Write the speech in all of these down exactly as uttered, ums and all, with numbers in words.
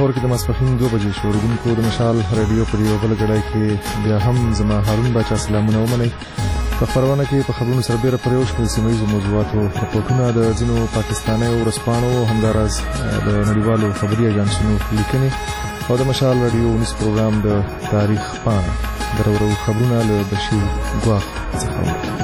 پېښور کې د ماسپښین دوه بجې شو. اورېدونکو د مشال رادیو پر یوه بله ګړۍ کې بیا هم زما هارون باچا سلامونه ومنئ. په خپرونه کې په خبرونو سره بیره پر یو شمېر سیمه ییزو موضوعاتو رپورټونه د ځینو پاکستانیو ورځپاڼو او همداراز د نړیوالو خبري اژانسونو لیکنې او د مشال رادیو نیوز پروګرام د تاریخ پاڼه درورو خبرونه له بشیر ګواښ څخه.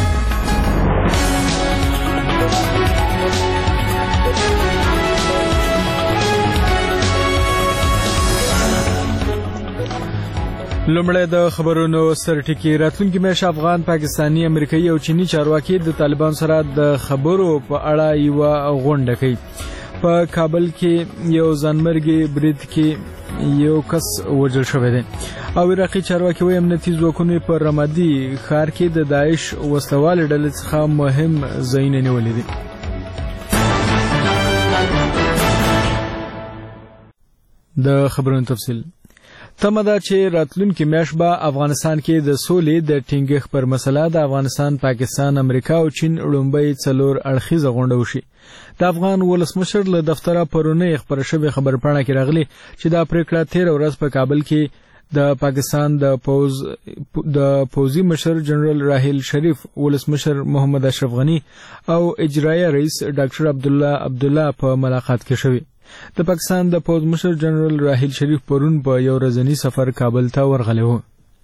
لومړی د خبرونو سرټکی. راتلونکي میاشت افغان، پاکستانی، امریکایي او چینی چارواکي د طالبان سره د خبرو په اړه یوه غونډه کوي. په کابل کې یو ځانمرګي برید کې یو کس وژل شوی دی او عراقي چارواکي وايي امنیتي ځواکونو په رمادي ښار کې د داعش وسلوالې ډلې څخه مهم ځایونه نیولي دي. د خبرونو تفصیل. تمه ده چې راتلونکي میاشت به افغانستان کې د سولې د ټینګښت پر مسله د افغانستان، پاکستان، امریکا او چین لومړی څلور اړخیزه غونډه وشي. د افغان ولسمشر له دفتره پرونی خبره شوې خبرپاڼه کې راغلي چې دا پریکړه تېره ورځ په کابل کې د پاکستان د پوز د پوزي مشر جنرال راحیل شریف، ولسمشر محمد اشرف غنی او اجرایه رئیس ډاکټر عبدالله عبدالله په ملاقات کې شوې. د پاکستان د پوز مشر جنرال راحیل شریف پرون په یو ورځني سفر کابل ته ورغلی و.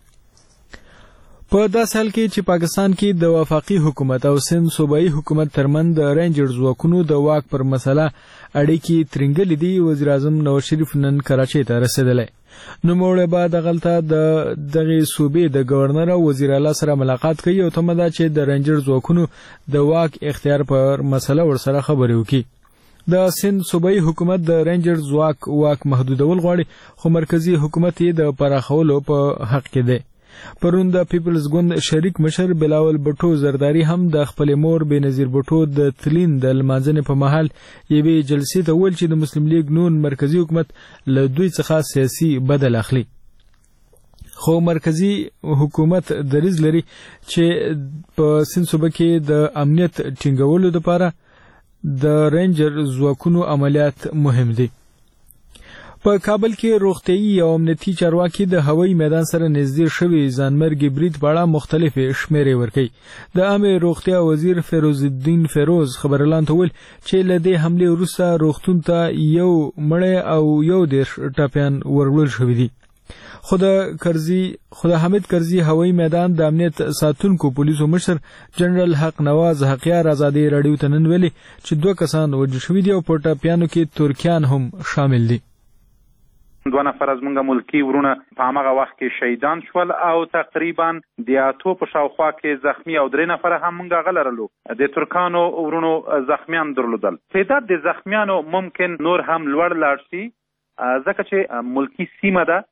په داسې حال کې چې پاکستان کې د وفاقي حکومت او سند صوبایي حکومت ترمنځ د رینجر ځواکونو د واک پر مسله اړیکې ترنګلې دي، وزیر اعظم نواز شریف نن کراچۍ ته رسېدلی. نوموړی به دغلته د دغې صوبې د ګورنر او وزیر اعلی سره ملاقات کوي او تمه ده چې د رینجر ځواکونو د واک اختیار پر مسله ورسره خبرې وکړي. د سند صوبایي حکومت د رینجر ځواک واک محدودول غواړي، خو مرکزی حکومت یې د پراخولو په حق کې دی. پرون د پیپلز ګوند شریک مشر بلاول بټو زرداری هم د خپل مور بېنظیر بټو د تلین د لمانځنې په مهال یوې جلسې ته وویل چې د مسلم لیگ نون مرکزی حکومت له دوی څخه سیاسي بدل اخلي. خو مرکزی حکومت دریځ لري چې په سند صوبه کې د امنیت ټینګولو لپاره د رینجر ځواکونو عملیات مهم دي. په کابل کې روغتیايي او امنیتي چارواکي د هوایي میدان سره نږدې شوي ځانمرګي برید په اړه مختلفې شمیرې ورکوي. د عامه روغتیا وزیر فیروز الدین فیروز خبرلاند ته وویل چې له دې حملې وروسته روغتون ته یو مړی او یو دېرش ټپیان ورغول شوي دي. خو د کرزي خو د حامد کرزي هوایي میدان د امنیت ساتونکو پولیسو مشر جنرال حق نواز حقیار ازادي راډیو ته نن ویلي چې دوه کسان وژل شوي دي او په ټپیانو کې ترکیان هم شامل دي. دوه نفر زموږ ملکی ورونه په هغه وخت کې شهیدان شول او تقریبا د اتو په شاوخوا کې زخمی او درې نفر هم موږ غلرلو. د ترکانو ورونو زخمیان درلودل. تعداد د زخمیانو ممکن نور هم لوړ لاړ شي ځکه چې ملکی سیمه ده.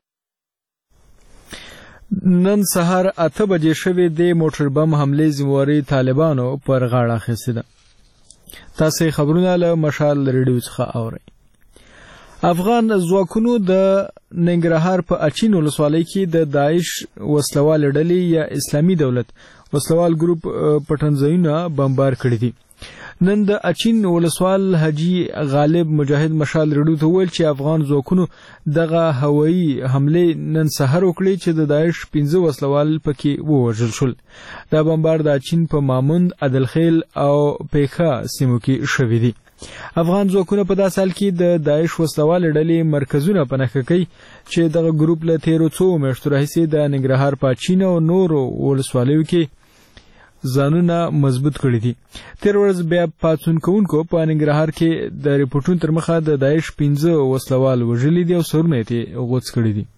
نن سهار اته بجې شوې د موټر بم حملې ذمہواري طالبانو پر غاړه اخیستې ده. تاسو خبرونه له مشال ریډیو څخه اورئ. افغان ځواکونو د ننګرهار په اچین ولسوالۍ کې د داعش وسلوال ډلې یا اسلامي دولت وسلوال ګروپ پټنځایونه بمبار کړي دي. نن د اچین ولسوال حاجی غالب مجاهد مشال ریډیو ته وویل چې افغان ځواکونو دغه هوایي حملې نن سهار وکړې چې د داعش پنځه وسلوال پکې ووژل شول. دا بمبار د اچین په ماموند، عدلخیل او پیښه سیمو کې شوي دي. افغان ځواکونه په داسې حال کې د داعش وسلوالې ډلې مرکزونه په نښه کوي چې دغه ګروپ له تیرو څو میاشتو راهیسې د ننګرهار په اچین او نورو ولسوالیو کې ځانونه مضبوط کړي دي. تیر ورځ بیا پاڅون کوونکو په ننګرهار کې د ریپورټونو تر مخه د داعش پنځه وسلوال وژلي دي او سرونه یې غوڅ کړي دي.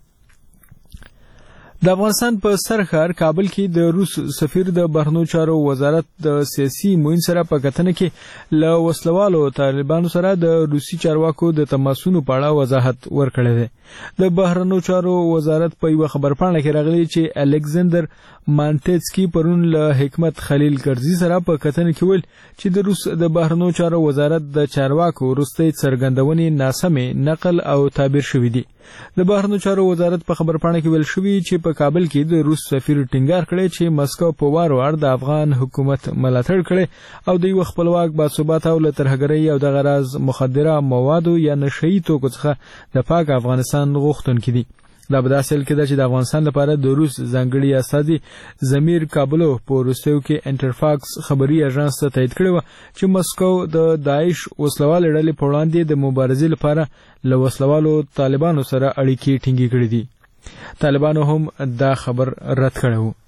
د افغانستان په سرښار کابل کې د روس سفیر د بهرنیو چارو وزارت د سیاسي معین سره په کتنه کې له وسلوالو طالبانو سره د روسي چارواکو د تماسونو په اړه وضاحت ورکړی دی. د بهرنیو چارو وزارت په یوه خبرپاڼه کې راغلی چې الکساندر مانټسکي پرون له حکمت خلیل کرزي سره په کتنه کې ویل چې د روس د بهرنیو چارو وزارت د چارواکو وروستۍ څرګندونې ناسمې نقل او تعبیر شوي دي. د بهرنیو چارو وزارت په خبرپاڼه کې ویل شوی چې په کابل کې د روس سفیر ټینګار کړی چې مسکو په وار وار د افغان حکومت ملاتړ کړي او د یو خپلواک باثباته او له ترهګرۍ او د غراز مخدره موادو یا نشئی توکو څخه د پاک افغانستان غوښتونکي دي. دا به داسې کې ده چې د افغانستان لپاره د روس ځانګړي استازي ضمیر کابلو په روسیو کې انټرفاکس خبري اژانس ته تایید کړی و چې مسکو د داعش وسلوالې ډلې په وړاندې د مبارزې لپاره له وسلوالو طالبانو سره اړیکې ټینګې کړې دي. طالبانو هم دا خبر رد کړی و.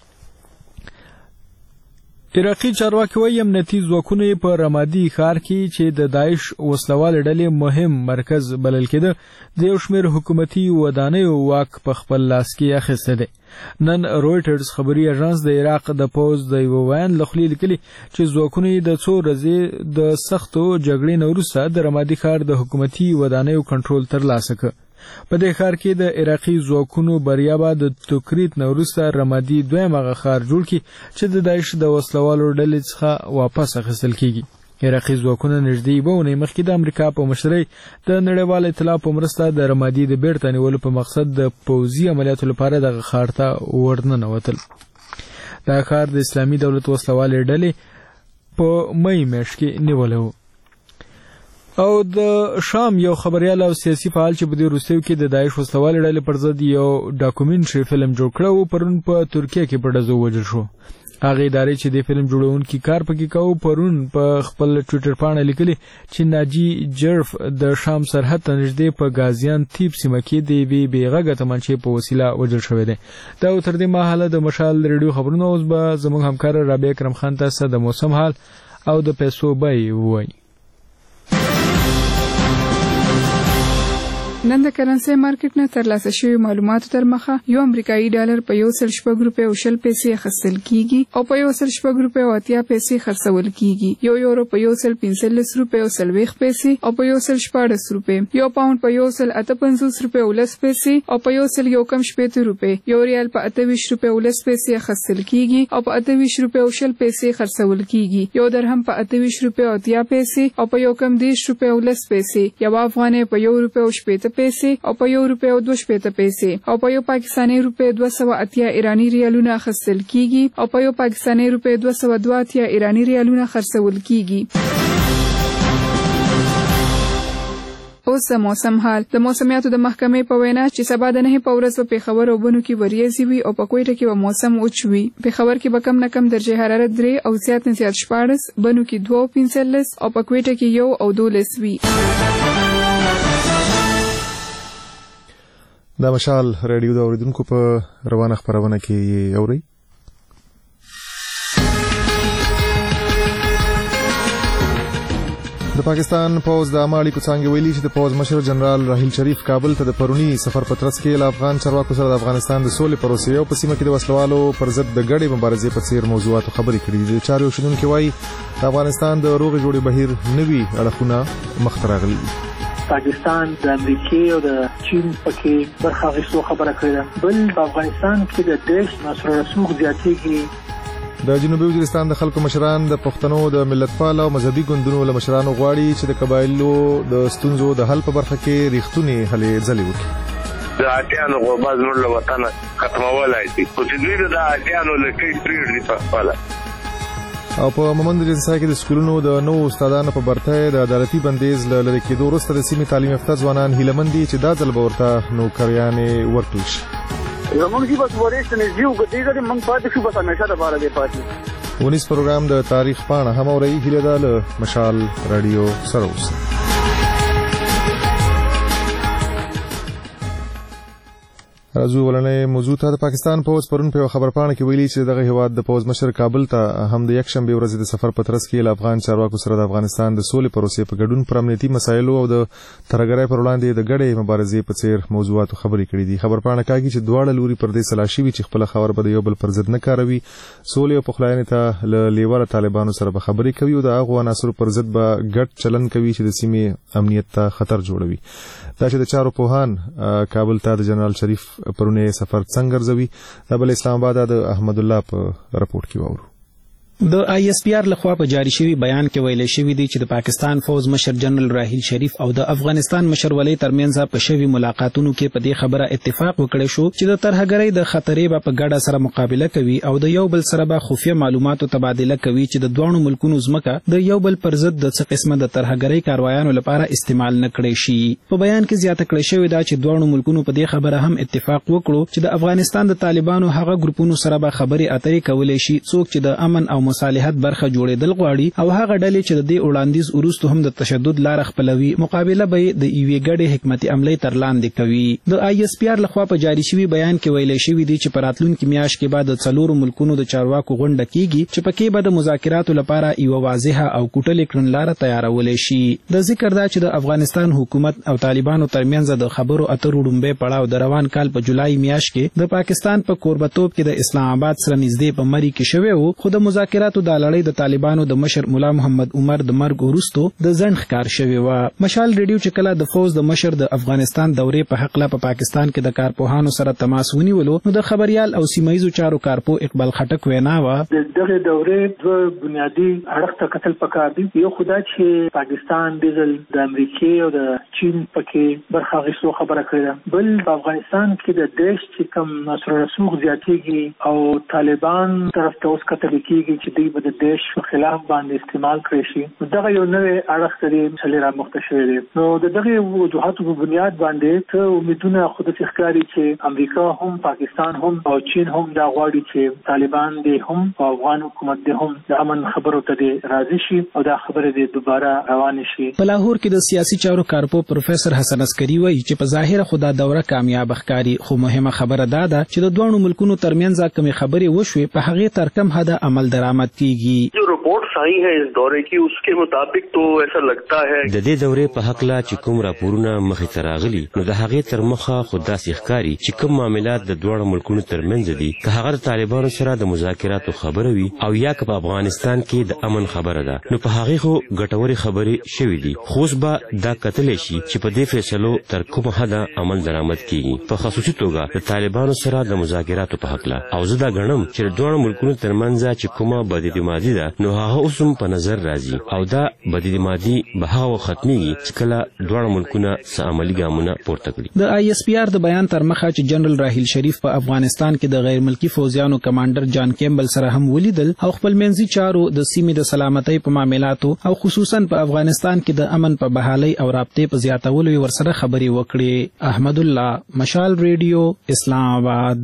عراقي چارواکي وايي امنیتي ځواکونه په رمادي ښار کې چې د داعش وسلوالې ډلې مهم مرکز بلل کېده د یو شمېر حکومتي ودانیو واک په خپل لاس کې اخیستی دی. نن رویټرز خبري اژانس د عراق د پوز د یو ویان له خولې لیکلي چې ځواکونه د څو ورځې د سختو جګړې نه وروسته د رمادي ښار د حکومتي ودانیو کنټرول ترلاسه کړ. په دې ښار کې د عراقي ځواکونو بریا به د توکریت نه وروسته رمادي دویم هغه ښار جوړ کړي چې د داعش د وسلوالو ډلې څخه واپس اخیستل کېږي. عراقي ځواکونه نږدې یوه اونۍ مخکې د امریکا په مشرۍ د نړیوال اطلاع په مرسته د رمادي د بیرته نیولو په مقصد د پوځي عملیاتو لپاره دغه ښار ته ورننوتل. دا ښار د اسلامي دولت وسلوالې ډلې په مۍ میاشت کې نیولی و. او د شام یو خبريال او سیاسي فعال چې په دې روسیو کې د داعش وسلوالې ډلې پر ضد یو ډاکومنټري فلم جوړ کړی و پرون په ترکیه کې په ډزو وژل شو. هغه ادارې چې د فلم جوړونکي کار پکې کاوه پرون په خپل ټویټر پاڼه لیکلي چې ناجی جرف د شام سرحد ته نږدې په غازیان تیپ سیمه کې د یوې بېغږه تمانچې په وسیله وژل شوی دی. دا تر دې مهاله د مشال ریډیو خبرونه اوس به زموږ همکار رابعه اکرم خان تاسو د موسم حال او د پیسو بیې ووایي. نن د کرنسي مارکیټ نه ترلاسه شوی معلوماتو تر مخه یو امریکایي ډالر په یو سل شپږ روپۍ او شل پیسې اخیستل کیږي او په یو سل شپږ روپۍ او اتیا پیسې خرڅول کیږي. یو یورو په یو سل پنځلس روپۍ او څلوېښت پیسې او په یو سل شپاړس روپۍ. یو پاوند په یو سل اته پنځوس روپۍ او لس پیسې او په یو سل یو کم شپېته روپۍ. یو ریال په اته ویشت روپۍ او لس پیسې اخیستل کیږي او په اته ویشت روپۍ او شل پیسې خرڅول کیږي. یو درهم په اته ویشت روپۍ او اتیا پیسې او په یو کم دېرش روپۍ او لس پیسې. یو افغانۍ په یو روپۍ او شپېته پیسې او په یو روپۍ او دوه شپېته پیسې او په یو پاکستاني روپۍ دوه سوه اتیا ایرانی ریالونه اخیستل کیږي او په یو پاکستاني روپۍ دوه سوه دوه اتیا ایرانی ریالونه خرڅول کیږي. اوس د موسم حال. د موسمیاتو د محکمې په وینا چې سبا د نهه په ورځ په پېښور او بنو کې وریځې وي او په کوټه کې به موسم وچ وي. پېښور کې به کم نه کم درجه حرارت درې او زیات نه زیات شپاړس، بنو کې دوه او پنځلس او په کوټه کې یو او دولس وي. دا مشال ریډیو د اوریدونکو په روانه خبرونه کې اوري. د پاکستان پوز د عمالي په څنګه ویلي چې د پوز مشر جنرال راحیل شریف کابل ته د پرونی سفر په ترڅ کې له افغان چارواکو سره د افغانستان د سولې پروسې او په سیمه کې د وسلوالو پر ضد د ګډې مبارزې په څیر موضوعاتو خبرې کړې دي. چارو شنونکي وایي د افغانستان د روغې جوړې بهیر نوي اړخونه مخ ته راغلي. پاکستان د امریکای او د چین پکې برخه غوښتو خبره کړې. بل په افغانستان کې د دیش نصر رسوخ زیاتېږي. د جنوبي وزیرستان د خلکو مشران د پښتنو د ملتپال او مذهبي ګوندونو له مشرانو غواړي چې د قبایلو د ستونزو د حل په برخه کې ریښتونی هلې ځلې وکړي. د اټیانو غوباز نور له وطن ختمولای شي خو چې دوی د اټیانو لکې پریړ دي په خپل او په مومند جنسای کې د سکولونو د نو استادانو په برته د عدالتي بندیز له لری کېدو وروسته د سیمې تعلیم یافته ځوانان هیلمن دي چې دا ځل به ورته نوکریانې ورکړل شي. زمونږ چې بس ورېست نه زیو ګټې ګټې موږ پاتې شو بس همیشه دپاره دی پاتې. ونیس پروګرام د تاریخ پاڼه هم اورئ. هیله ده له مشال راډیو سره اوسئ. راځو ولنې موضوع ته. د پاکستان پوز پرون په خبرپاڼه کې ویلي چې دغه هیواد د پوز مشر کابل ته هم د یکشنبه ورځې د سفر په ترڅ کې له افغان چارواکو سره د افغانستان د سولې پروسې په ګډون پر امنیتي مسایلو او د ترهګرۍ پر وړاندې د ګډې مبارزې په څیر موضوعاتو خبرې کړې دي. خبرپاڼه کوي چې دواړه لوري پر دې سلا شوي چې خپل خبر به د یو بل پر ضد نه کاروي. سولې او پخلاینې ته له لیواله طالبانو سره به خبرې کوي او د هغو عناصرو پر ضد به ګډ چلن کوي چې د سیمې امنیت ته خطر جوړوي. دا چې د چارو پوهان کابل ته د جنرال شریف پرونه سفر څنګه ګرځوي دا بل اسلام آباد د احمد الله په راپورټ کې وورو. د آی ایس پی آر لخوا په جاری شوی بیان کې ویل شوی دی چې د پاکستان فوز مشر جنرال راحیل شریف او د افغانستان مشر ولی ترمنځ په شوی ملاقاتونو کې په دې خبره اتفاق وکړی شو چې د ترهګرۍ د خطرې په ګډه سره مقابله کوي او د یو بل سره به خفیه معلوماتو تبادله کوي چې د دوه ملکونو ځمکه د یو بل پر ضد د څه قسمه د ترهګرۍ کاروایانو لپاره استعمال نکړي شي. په بیان کې زیاته کړی شوی دا چې دوه ملکونو په دې خبره هم اتفاق وکړو چې د افغانستان د طالبانو هغه ګروپونو سره به خبرې اترې کولای شي څوک چې د امن او مصالحت برخه جوړېدل غواړي او هغه ډلې چې د دې وړاندیز وروسته هم د تشدد لار خپلوي مقابله به د یوې ګډې حکمت عملی تر لاندې کوي. د آی ایس پی آر لخوا په جاری شوی بیان کې ویل شوی دی چې په راتلونکي میاشت کې بعد د څلورو ملکونو د چارواکو غونډه کیږي چې پکې به د مذاکراتو لپاره یو واضحه او کوټلې کړنلاره تیارول شي. د ذکر دا چې د افغانستان حکومت او طالبانو ترمنځ د خبرو اترو ډومبه پړاو د روان کال په جولای میاشت کې د پاکستان په کوربتوب کې د اسلام آباد سره نږدې په مری کې شوی وو خو د مذاکراتو د لړۍ د طالبانو د مشر مولا محمد عمر د مرګ وروسته د ځنډ ښکار شوی و. مشال ریډیو چې کله د فوز د مشر د افغانستان دورې په حق لا په پاکستان کې د کارپوهانو سره تماس ونیولو نو د خبريال او سیمایي چارو کارپو اقبال خټک وینا و د دغه دورې دوه بنیادی اړخ ته کتل پکار دي. یو خدای چې پاکستان دزل د امریکای او د چین پکې برخه غوښتو خبره کړې، بل په افغانستان کې د دیش چې کوم نصر رسوخ زیاتېږي او طالبان طرف ته اوس کتل کېږي چې دوی به د دیش په خلاف باندې استعمال کړی شي. دغه یو نوې اړخ لري چې را مخته شوی دی. نو د دغه وجوهاتو په بنیاد باندې ته امیدونه خود ښکاري چې امریکا هم پاکستان هم او چین هم دا غواړي چې طالبان دې هم او افغان حکومت دې هم د امن خبرو ته راضي شي او دا خبره دې دوباره روان شي. په لاهور کې د سیاسي چارو کارپو پروفیسور حسن عسکری وایي چې په ظاهر خدا دوره کامیاب ښکاري خو مهمه خبره دا ده چې د دوه ملکونو ترمنځ کومې خبرې وشوي په هغه تر کم حد عمل درآمد کیږي. جو رپورټس آئی ہے اس دورے کی اس کے مطابق تو ایسا لگتا ہے د دې دورې په حق لا چې کوم راپورونه مخې ته راغلي نو د هغه تر مخه خدا سي ښکاری چې کوم معاملات د دوه ملکونو ترمنځ دي که هغه د طالبانو سره د مذاکراتو خبره وي او یا که په افغانستان کې د امن خبره ده نو په هغه خو ګټوري خبرې شوي دي خو به دا کتلی شي چې په دې فیصلو تر کومه حده عمل درآمد کیږي په خصوصي توګه د طالبانو سره د مذاکراتو په حق لا او زه دا ګڼم چې د دوه ملکونو ترمنځ چې کومه بددمادي ده نو هغه اوس هم په نظر راځي او دا بددمادي به هغه ختميږي چې کله دوه ملکونه څه عملي ګامونه پورته کړي. د آی ایس پی آر د بیان تر مخه چې جنرال راحیل شریف په افغانستان کې د غیر ملکی فوجیانو کمانډر جان کیمبل سره هم ولیدل او خپل منځي چارو د سیمې د سلامتۍ په معاملاتو او خصوصا په افغانستان کې د امن په بحالۍ او رابطې په زیاتولو ورسره خبرې وکړې. احمد الله، مشال ریډیو، اسلام آباد.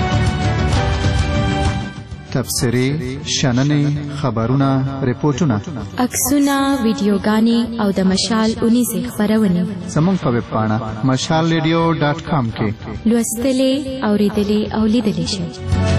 تفسیری، شننې، خبرونه، ریپورتونه، عکسونه، ویډیوګانې او د مشال اونیزه خبرونه زموږ په ویب پاڼه مشال ریډیو ډاټ کام کې لوستلې، اوریدلې او لیدلې شئ.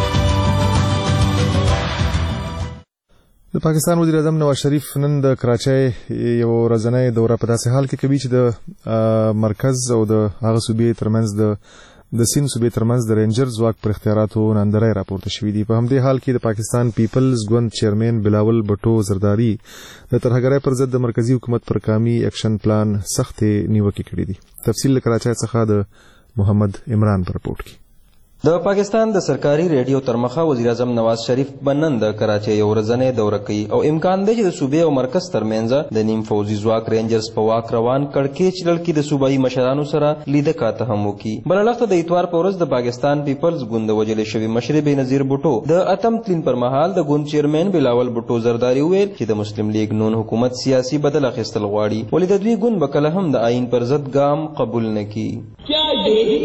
د پاکستان وزیر اعظم نواز شریف نن د کراچۍ یو ورځنۍ دوره په داسې حال کې کوي چې د مرکز او د هغه صوبې ترمنځ د د سین صوبې ترمنځ د رینجر ځواک پر اختیاراتو نندرې راپورته شوې دي. په همدې حال کې د پاکستان پیپلز ګوند چیرمن بلاول بټو زرداری د ترهګرۍ پر ضد د مرکزی حکومت پر قومي اکشن پلان سخت نیوکې کړې دي. تفصیل له کراچۍ څخه د محمد عمران پر رپورټ کې. د پاکستان د سرکاري ریډیو ترمخه وزیر اعظم نواز شریف بنن د کراچۍ یو ورځنۍ دوره کوي او امکان دی چې د صوبې او مرکز ترمنځ د نیم فوجي ځواک رینجرز په واک روان کړکېچ لړکي د صوبایي مشرانو سره لیده کاته هم وکړي. بل اړخ ته د اتوار په ورځ د پاکستان پیپلز ګوند وجل شوی مشر بېنظیر بوټو د اتم تلین پر مهال د ګوند چیرمن بلاول بوټو زرداری ویل چې د مسلم لیگ نون حکومت سیاسي بدل اخیستل غواړي ولې د دوی ګوند به کله هم د آئین پر ضد ګام قبول نه کړي.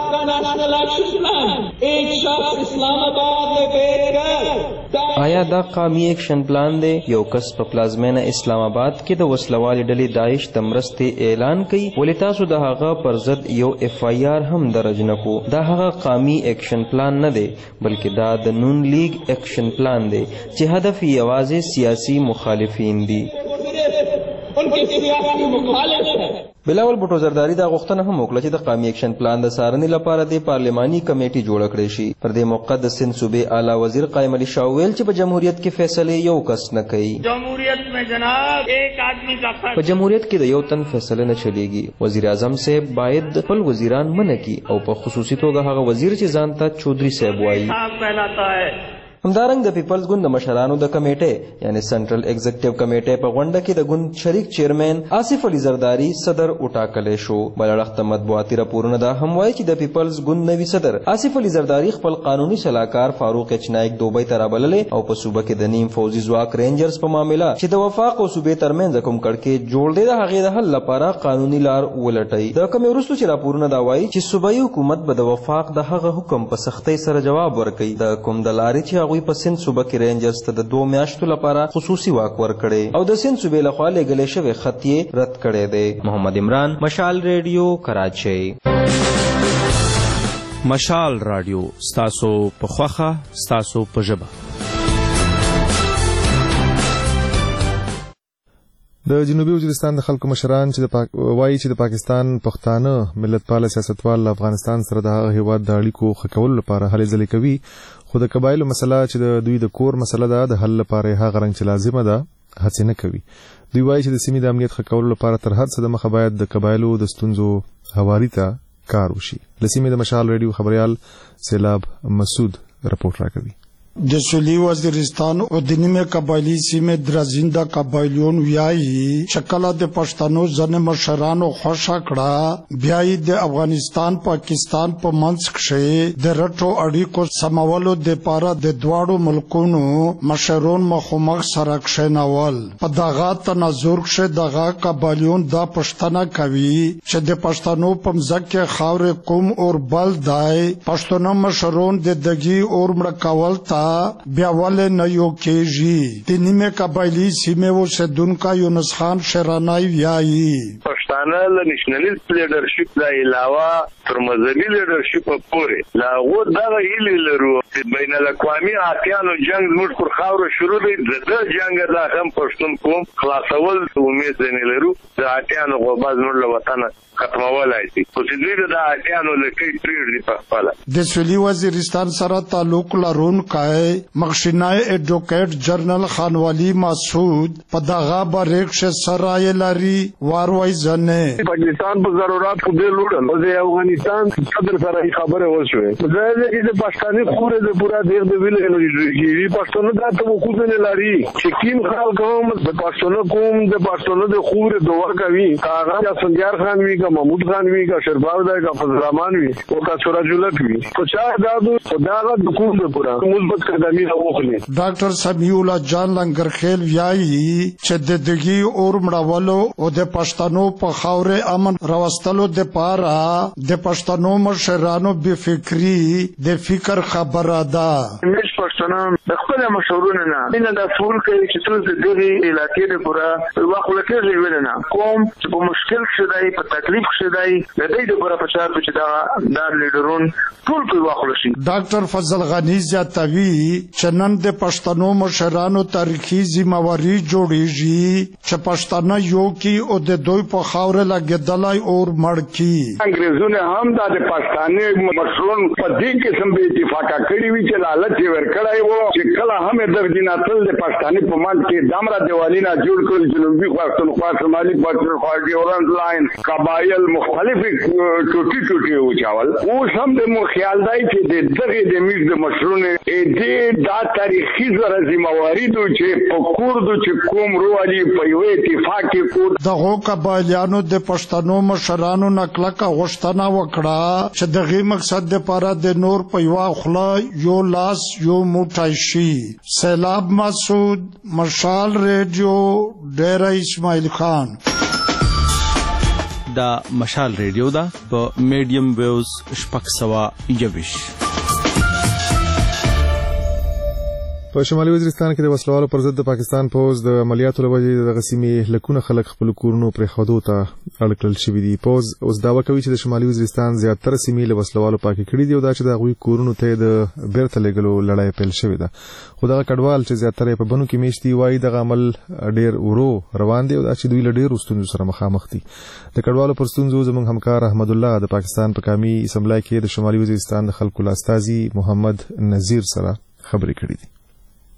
آیا دا قومي اکشن پلان دی؟ یو کس په پلازمینه اسلام آباد کې د وسلوالې ډلې داعش د مرستې اعلان کوي ولې تاسو د هغه پر ضد یو اف آی آر هم درج نه کو؟ دا هغه قومي اکشن پلان نه دی بلکې دا د نون لیگ اکشن پلان دی چې هدف یوازې سیاسي مخالفین دي. بلاول بوټو زرداری دا غوښتنه هم وکړه چې د قومي اکشن پلان د څارنې لپاره د پارلماني کمیټې جوړه کړې شي. پر دې موقع د سند صوبې اعلی وزیر قائم علي شاه ویل چې په جمهوریت کې فیصله یو کس نه کوي. جمهوریت میں جناب ایک آدمی کا فرق په جمهوریت کې د یو تن فیصله نه چلیږي. وزیر اعظم صاحب باید خپل وزیران منع کړي او په خصوصي توګه هغه وزیر چې ځان ته چودھری صاحب وایي. همدارنګ د پیپلز ګوند د مشرانو د کمیټې یعنی سنټرل ایگزیکټیو کمیټې په غونډه کې د ګوند شریک چیرمن آصف علي زرداری صدر وټاکلې شو. بل اړخ مطبوعاتي راپورونه دا هم وایي چې د پیپلز ګوند نوي صدر آصف علي زرداری خپل قانوني سلاکار فاروق چنایک دوبۍ ته رابللې او په صوبه کې د نیم فوزي ځواک رینجرز په معاملې چې د وفاق او صوبې ترمنځ کوم کړکېچ جوړ دی د هغې د حل لپاره قانوني لار ولټوي. د کومې وروستو چې راپورونه دا وایي چې صوبایي حکومت به د وفاق د هغه حکم په سختۍ سره جواب ورکوي. د کوم د لارې چې هغوی په سند صوبه کې رینجرز ته د دوه میاشتو لپاره خصوصي واک ورکړی او د سند صوبې لخوا لېږلی شوی خط یې رد کړی دی. محمد عمران، مشال ریډیو، کراچۍ. مشال رادیو ستاسو په خوښه ستاسو په ژبه. د جنوبي وزیرستان د خلکو مشران چې د پاک... وایي چې د پاکستان پښتانه ملتپاله سیاستوال افغانستان سره د هغه هیواد د اړیکو ښه کولو لپاره هلې ځلې کوي، خو د قبایلو مسله چې د دوی د کور مسله ده د حل لپاره هغه رنګ چې لازمه ده هڅې نه کوي. دوی وایي چې د سیمې د امنیت ښه کولو لپاره تر هر څه دمخه باید د قبایلو د ستونزو هواري ته کار وشي. له سیمې د مشال ریډیو خبریال سیلاب مسعود رپورټ راکوي. د سویلي وزیرستان او د نیمه قبایلي سیمې درزنده قبایلیون ویایي شکل د پښتنو ځنه مشرانو خوشا کړه بیا د افغانستان پاکستان په منځ کې د رټو اړیکو سمولو د پاره د دواړو ملکونو مشرون مخامخ سره کښینول. په دغه تناظر کې دغه قبایلیون دا پښتنه کوي چې د پښتنو په مځکه خاورې قوم اور بل دی پښتنو مشرون د دګي اور مړ کول تا بیا ولې نه یو کېږي. د نیمه قبایلي سیمې اوسېدونکو یونس خان شرانای ویایي پښتانه له نېشنلیست لیډرشپ نه علاوه تر مذهبي لیډرشپ پورې لا و دغه هیلې لرو چې بین الاقوامي اتیانو جنگ زموږ پر خاورو شروع دی. د جنگ دا هم پښتون قوم خلاصول امید نه لرو. د اتیانو غوبه زموږ له وطن ختمولای شي خو چې دوی د اتیانو لکۍ پرېږدي په خپله. د سویلي وزیرستان سره تعلق لرونکی مخشینای ایڈوکیټ جنرال خانوالی مسعود په دغه بریښ سره لري واروي ځنه پاکستان په ضرورت خو دې لوړل او د افغانستان صدر سره خبره وشوه دا د پښتني خوري د پورا دیر د ویل انرژي پښتون دا ته وکړو نه لري چې کیم خلک هم د پښتون قوم د پښتون د خوري دوه کوي هغه سنجار خان وی کا محمود خان وی کا شرباو دا کا فضل رحمان وی او کا سراج الحق وی خو چا دا خدای د کوم د پورا مثبت ډاکټر سمیع الله جان لنګرخیل ویایي چې د دګي اور مړولو او د پښتنو په خاورې امن راوستلو د پاره د پښتنو مشرانو بې فکری د فکر خبره ده. مش پښتنو د خپل مشورونه نه نه د ټول کې چې ټول د دې علاقې د پورا واخله کې ویل نه کوم چې په مشکل شې په تکلیف شې د دې د پورا په چار چې دا د لیډرون ټول په واخله شي. ډاکټر فضل غنی زیاتوي چې نن د پښتنو مشرانو تاریخي ذمہواری جوړیږي چې پښتانه یو کی او د دوی په خاورې لګیدلای اور مړ کی. انګريزونه هم د پښتانه مشرون په دې قسم به اتفاق کړی وی چې لالچ ورکړای وو چې کله هم د جناتل د پښتانه په منځ کې دمره دیوالینا جوړ کړل جنوبي پښتونخوا شمالي پښتونخوا ډیورنډ لاین قبایل مختلف ټوټي ټوټي وچاول او هم د مو خیال دی چې د دغه د میز د مشرون دې دا تاریخي زره ذمہواری دوی چې په کوردو چې کوم روالي په یو اتفاق کې کور دغه قبایلیانو د پښتنو مشرانو نکلکه غوښتنه وکړه چې دغه مقصد لپاره د نور په یو خلا یو لاس یو موټی شي. سیلاب مسعود، مشال ریډیو، ډیره اسماعیل خان. دا مشال ریډیو دا په میډیم ویوز شپږ سوه یوویش. په شمالي وزیرستان کې د وسلوالو پر ضد د پاکستان پوز د عملیاتو له وجې د غسیمې لکونه خلک خپل کورونو پرېښودو ته اړ کړل شوي دي. پوز اوس دعوه کوي چې د شمالي وزیرستان زیاتره سیمې له وسلوالو پاکې کړي دي او دا چې د هغوی کورونو ته د بیرته لېږلو لړۍ پیل شوې ده. خو دغه کډوال چې زیاتره په بنو کې میشت دي وایي دغه عمل ډېر ورو روان دی او دا چې دوی له ډېرو ستونزو سره مخامخ دي. د کډوالو پر ستونزو زموږ همکار احمد الله د پاکستان په قامي اسمبلی کې د شمالي وزیرستان د خلکو له استازي محمد نذیر سره خبرې کړې دي. ټول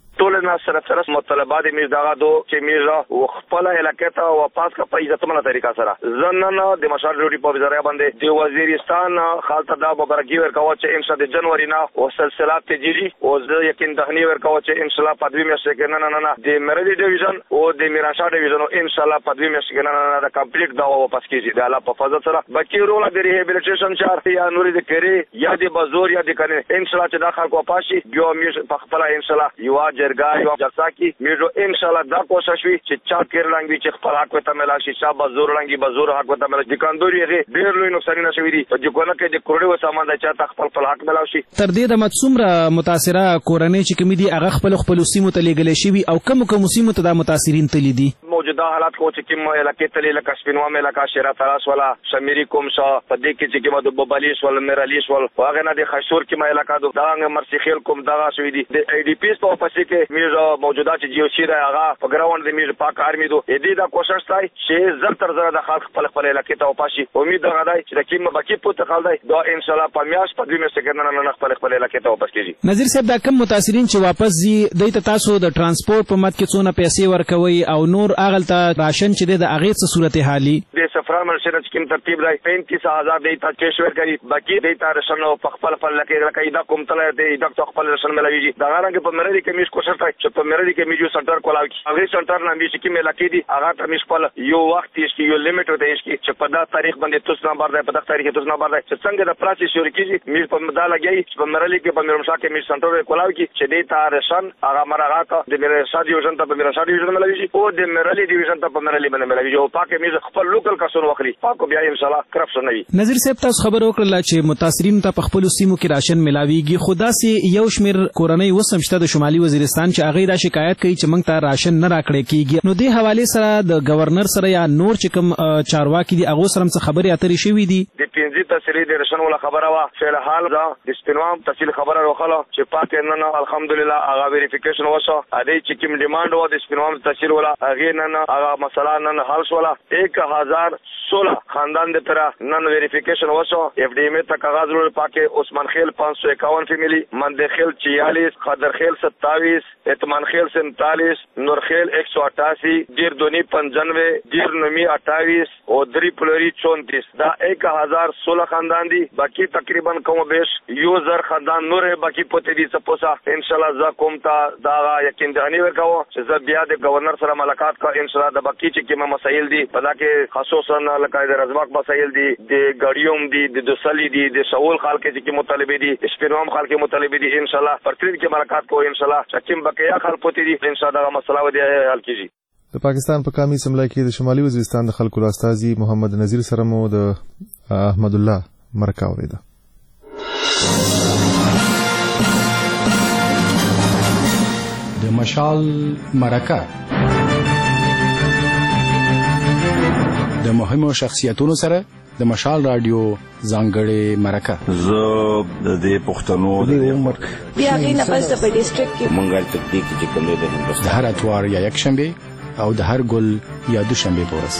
نه سره سره مطالبات میز دغه دو چې میز خپل علاقې ته واپس کا په عزتمنه طریقه سره زنن د مشال ډیوټي په وزارت باندې د وزیرستان خالص دا مبارکي ورکوه چې ان شاء الله د جنوري نه او سلسله تجري او زه یقین دهنی ورکوه چې ان شاء الله په دوی میاشتې کې نه نه نه د مرلی ډیویژن او د میرانشاه ډیویژن ان شاء الله په دوی میاشتې کې نه نه نه د کمپلیټ دا واپس کیږي د الله په فضل سره بچی رول د ریهابلیټیشن چارت یا نور د کری یا د بازور یا د کنه ان شاء الله چې دا خلکو پاشي بیا میش په خپل ان شاء الله یو جرګه یو جلسه کې میرو ان شاء الله دا کوشش وي چې چا کېر لنګ چې خپل حق ته ملا شي شابه بازور لنګي بازور حق ته ملا د کاندوري ډېر لوی نقصان نه شوی دی په دغه کې د کروڑو سامان د چا خپل خپل حق ملا شي تر دې د متصمره متاثره کورنۍ چې کوم دي هغه خپل خپل سیمو ته لګل شي او کوم کوم سیمو ته د متاثرین تللی دي موجوده حالات کو چې کوم علاقې تللی لکه سپینوا مې لکه شیرا تراس ولا شمیری کوم شا په دې کې چې کوم د بوبالیش ول میرالیش ول هغه نه د خشور کې مې علاقې د دانګ مرسیخیل کوم دغه شوی دي د ای ډی پی په پسې کې میرو موجوده چې جیو شي دا هغه په ګراوند د میرو پاک آرمی دو دې دا کوشش تای چې زر تر زر د خلک خپل خپل علاقې ته وپاشي امید ده غدای چې کوم بکی پوت خلدای دا ان شاء الله په میاش په دې مې څنګه نه خپل خپل علاقې ته واپس کیږي نظیر صاحب دا کوم متاثرین چې واپس زی د تاسو د ترانسپورت په مت کې څونه پیسې ورکوي او نور اغلته راشن چې د اغه څه صورت حالي د سفر منشنه چې کوم ترتیب دی پینتیس هزار دی تا کیش ورکړي باقي دی تا رسن او خپل خپل لکه لکه دا کوم تل دی دا خپل رسن ملوي دا غره په مرادي کې میش کوشش کوي چې په مرادي کې میجو سنټر کولاوي هغه سنټر نه میش کې ملکې دي هغه ته میش خپل یو وخت یې یو لیمټ ته یې چې په دا تاریخ باندې تاسو نمبر دی په دا تاریخ تاسو نمبر دی چې څنګه د پراسی شروع کیږي میش په مدا لګي چې په مرادي کې په میرمشا کې میش سنټر کولاوي چې دی تا رسن هغه مرغه ته د میرمشا ډیویژن ته په میرمشا ډیویژن ملوي او د مرادي ډیویژن ته په مرادي باندې ملوي او پاکه میز خپل لوکل کسون وخري پاکو بیا ان شاء الله کرپشن نه وي نظیر صاحب تاسو خبر وکړه چې متاثرین ته په خپل سیمو کې راشن ملاويږي خدا سي یو شمیر کورنۍ وسمشته د شمالي وزیرستان چې هغه دا شکایت کوي چې موږ ته راشن نه راکړی کیږي نو د حواله سره د گورنر سره یا نور چې کوم چارواکي دي هغه سره څه خبري اترې شوې دي د پنځه تحصیلي د راشن ولا خبره وا فعل حال دا د سپینوام تحصیل خبره وروخله چې پاتې نه نه الحمدلله هغه ویریفیکیشن وشو ا دې چې کوم ډیماند و د سپینوام تحصیل ولا هغه نه نه هغه مسله نه حل شولا ایک ہزار سولہ خاندان دے طرح نن ویریفیکیشن وشو ایف ڈی ایم تا کاغذ رو پاکے عثمان خیل پانچ سو اکاون فیملی مندے خیل چھیالیس خضر خیل ستاویس اطمان خیل سینتالیس نور خیل ایک سو اٹھاسی دیر دونی پنجانوے دیر نمی اٹھائیس اور دری پلوری چونتیس دا ایک ہزار سولہ خاندان دی باقی تقریباً کم و بیش یو زر خاندان نور ہے باقی پوتے دی سپوسا انشاءاللہ زا کومتا دا یقین دہانی ورکاو زا بیا دے گورنر سره ملاقات کا انشاءاللہ دا باقی چکی میں مسائل دی پدا کے خصوصاً لکه د رزماک مسائل دي د ګړیوم دي د دوسلی دي د شاول خال کې چې مطالبه دي سپینوم خال کې مطالبه دي ان شاء الله پرتین کې ملاقات کو ان شاء الله چکم بقیا خال پوتی دي ان شاء الله مسله ودی حل کیږي د پاکستان په قومي اسمبلی کې د شمالي وزیرستان د خلکو استازي محمد نذیر سره مو د احمد الله مرکه اوریده د مشال مرکه د مهمو شخصیتونو سره د مشال رادیو ځانګړې مرکه زه د دې پښتنو د عمر بیا غي نه پس د ډیسټریکټ کې منګل تکتیک چې کوم د هندوستان د هر اتوار یا یک شنبه او د هر ګل یا دوشنبه پورس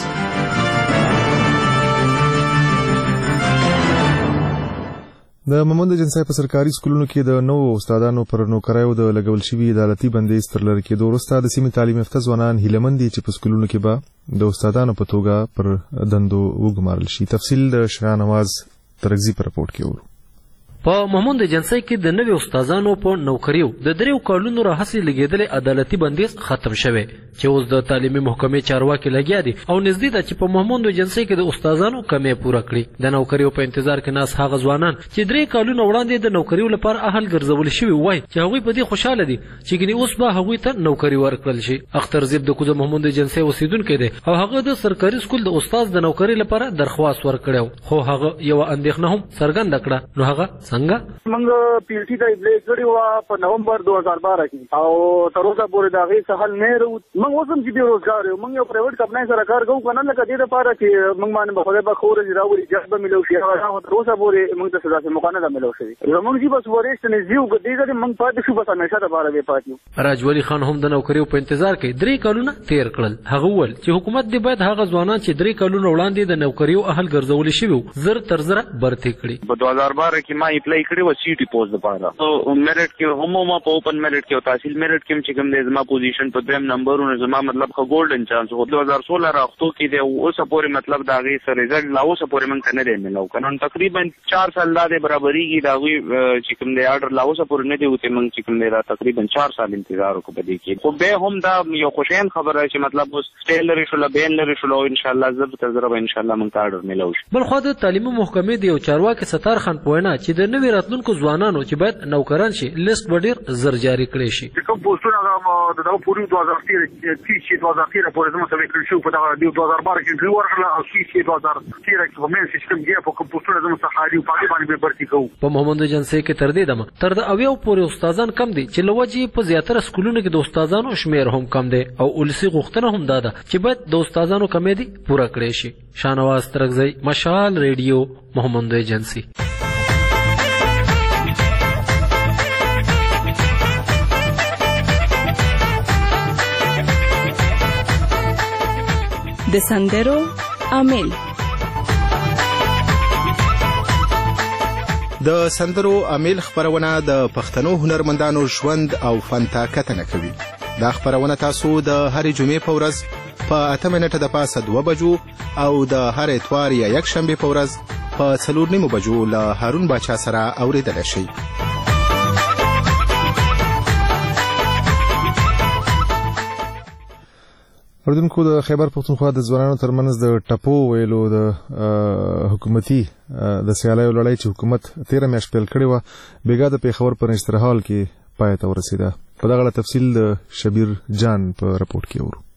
د ممند جنسای په سرکاري سکولونو کې د نوو استادانو پر نوکریو د لګول شوي عدالتي بندیز تر لرې کېدو وروسته د سیمې تعلیم یافته ځوانان هیلهمند دي چې په سکولونو کې به د استادانو په توګه پر دندو وګمارل شي. تفصیل د شاه نواز ترغزي په رپورټ کې ورو. په محمود جنسای کې د نوي استادانو په نوکریو د دریو کالونو راهسې لګېدلې عدالتي بندیز ختم شوی چې اوس د تعلیمي محکمې چارواکي لګیا دي او نږدې ده چې په محمود جنسای کې د استادانو کمې پوره کړي. د نوکریو په انتظار کې ناس هغه ځوانان چې درې کالونه وړاندې د نوکریو لپاره اهل ګرځول شوي وای چې هغوی په دې خوشاله دي چې ګنې اوس به هغوی ته نوکري ورکړل شي. اختر زیب د کوزه محمود جنسای اوسیدونکی دی او هغه د سرکاري سکول د استاد د نوکري لپاره درخواست ورکړی خو هغه یوه اندېښنه هم څرګنده کړه. نو هغه څنګه پی ایل ټي ته اپلای کړی و په نومبر دو هزار بارہ کې او تر اوسه پورې د هغې څه حل نه راوت. موږ اوس هم چې بېروزګار یو موږ یو پرایویټ کمپنۍ سره کار کوو که نه لکه دې دپاره چې موږ باندې به خدای پاک ښه ورځې راولي جج به میلاو شي هغه تر اوسه پورې موږ ته داسې موقع نه ده میلاو شوې. زموږ چې بس وریښت نږدې وو که دې ځلې موږ پاتې شو بس همیشه دپاره بې پاتې یو. راجولي خان هم د نوکریو په انتظار کې درې کلونه تېر کړل. هغه وویل چې حکومت دې باید هغه ځوانان چې درې کلونه وړاندې د نوکریو اهل ګرځولي شوي وو زر تر زره برتې کړي. په دو هزار بارہ کې ما اپلای کړی و سی ټي پوسټ لپاره او میرټ کې هم ما په اوپن میرټ کې او تحصیل میرټ کې چې کوم دی زما پوزیشن په دویم نمبرونو زما مطلب خو ګولډن چانس خو دوه هزار سولہ راختو کې دی اوسه پورې مطلب دا غي سره رزلټ لا اوسه پورې من کنه دی ملو کنه تقریبا چار سال دا برابرۍ دا غي چې کوم دی آرډر لا اوسه پورې نه دی وته من چې کوم دی دا تقریبا چار سال انتظار وکړو په دې کې خو به هم دا یو خوشین خبره چې مطلب اوس ټیلر شو بین لري شو ان شاء الله زب تجربه ان شاء الله من آرډر ملو شي بل خو د تعلیمي محکمې دی او چارواکي ستار خان پوینه چې د نوی راتلونکو ځوانانو چې باید نوکران شي لیست ډیر زر جاری کړي شي کوم پوسټونه د پوری دوه هزار تیر چې دوه هزار تیر پورې زموږ سره کړی شو په دا دوه هزار بارہ کې دوه ورغله او چې دوه هزار تیر کې په مین سیستم کې په کوم پوسټونه زموږ سره حالي په باندې به برتي کوو په محمد جنسي کې تر دې دمه تر د اویو پورې استادان کم دي چې لوجي په زیاتره سکولونو کې د استادانو شمیر هم کم دي او ولسی غوښتنه هم داده چې باید د استادانو کمې دي پوره کړي شي شانواز ترغزی مشال ریډیو محمد جنسي د سندرو عامل د سندرو عامل خبرونه د پښتنو هنرمندانو ژوند او فن ته کتنه کوي. دا خبرونه تاسو د هرې جمعې په ورځ په اته منټه د پاسه دوه بجو او د هر اتوار یا یک شنبه په ورځ په څلور نیمو بجو له هارون باچا سره اوریدلی شئ. اردوونکو د خیبر پښتونخوا د ځوانانو ترمنځ د ټپو ویلو د حکومتي د سیالیو لړۍ چې حکومت تیره میاشت پیل کړې وه بیګا د پیښور په نشترحال کې پای ته ورسېده. په دغه تفصیل د شبیر جان په رپورټ کې اورو.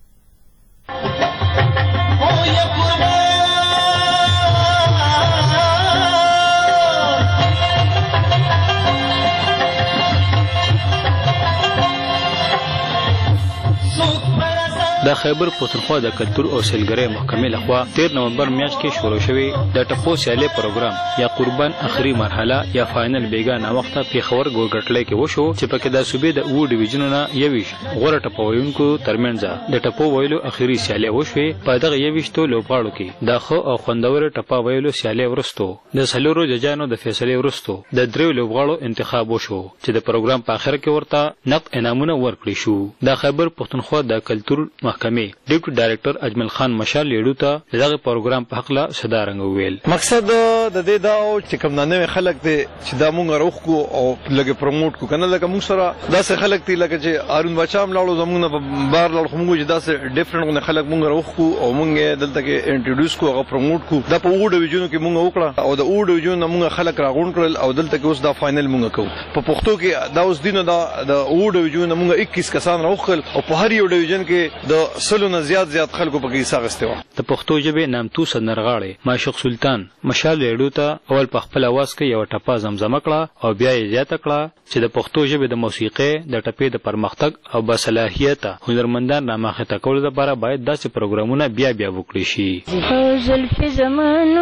د خیبر پښتونخوا د کلتور او سیلګرۍ محکمې لخوا تیر نومبر میاشت کې شروع شوی د ټپو سیالۍ پروګرام یا قربان اخري مرحله یا فائنل بیګا نا وخته پیښور ګورګټلې کې وشو چې پکې د صوبې د وو ډیویژنونو یويش غوړه ټپوونکو ترمنځ د ټپو ویلو اخري سیالۍ وشوي. په دغه یويشتو لوبغاړو کې د خو او خوندور ټپا ویلو سیالۍ ورستو د سلورو ججانو د فیصلې ورستو د دریو لوبغاړو انتخاب وشو چې د پروګرام په اخر کې ورته نقد انعامونه ورکړي شو. د خیبر پښتونخوا د کلتور محکمې ډیپټي ډایریکټر اجمل خان مشال لیډو ته دغه پروګرام په حق لا صدارنګ ویل. مقصد د دې دا او چې کوم نوې خلک دي چې دا مونږ روخ کو او لګي پروموټ کو کنه لکه مونږ سره داسې خلک دي لکه چې هارون بچا هم لاړو زمونږ نه بار لاړو مونږ چې داسې ډیفرنٹ خلک مونږ روخ کو او مونږ دلته کې انټروډوس کو او پروموټ کو دا په وډ ډیویژن کې مونږ وکړه او د وډ ډیویژن مونږ خلک راغون کړل او دلته کې اوس دا فائنل مونږ کوو. په پښتو کې دا اوس دینه دا د وډ ډیویژن مونږ اکیس کسان راوخل او په هر یو ډیویژن کې د سلو نه زیات زیات خلکو په کې حصہ غسته و. د پښتو ژبې نامتو سندرغاړي معشوق سلطان مشال لیډو ته اول په خپل आवाज کې یو ټپه زمزمه کړه او بیا یې زیاته کړه چې د پښتو ژبې د موسیقۍ د ټپې د پرمختګ او باصلاحیت هنرمندان رامخته کولو لپاره باید داسې پروګرامونه بیا بیا وکړي شي. زلف زمانو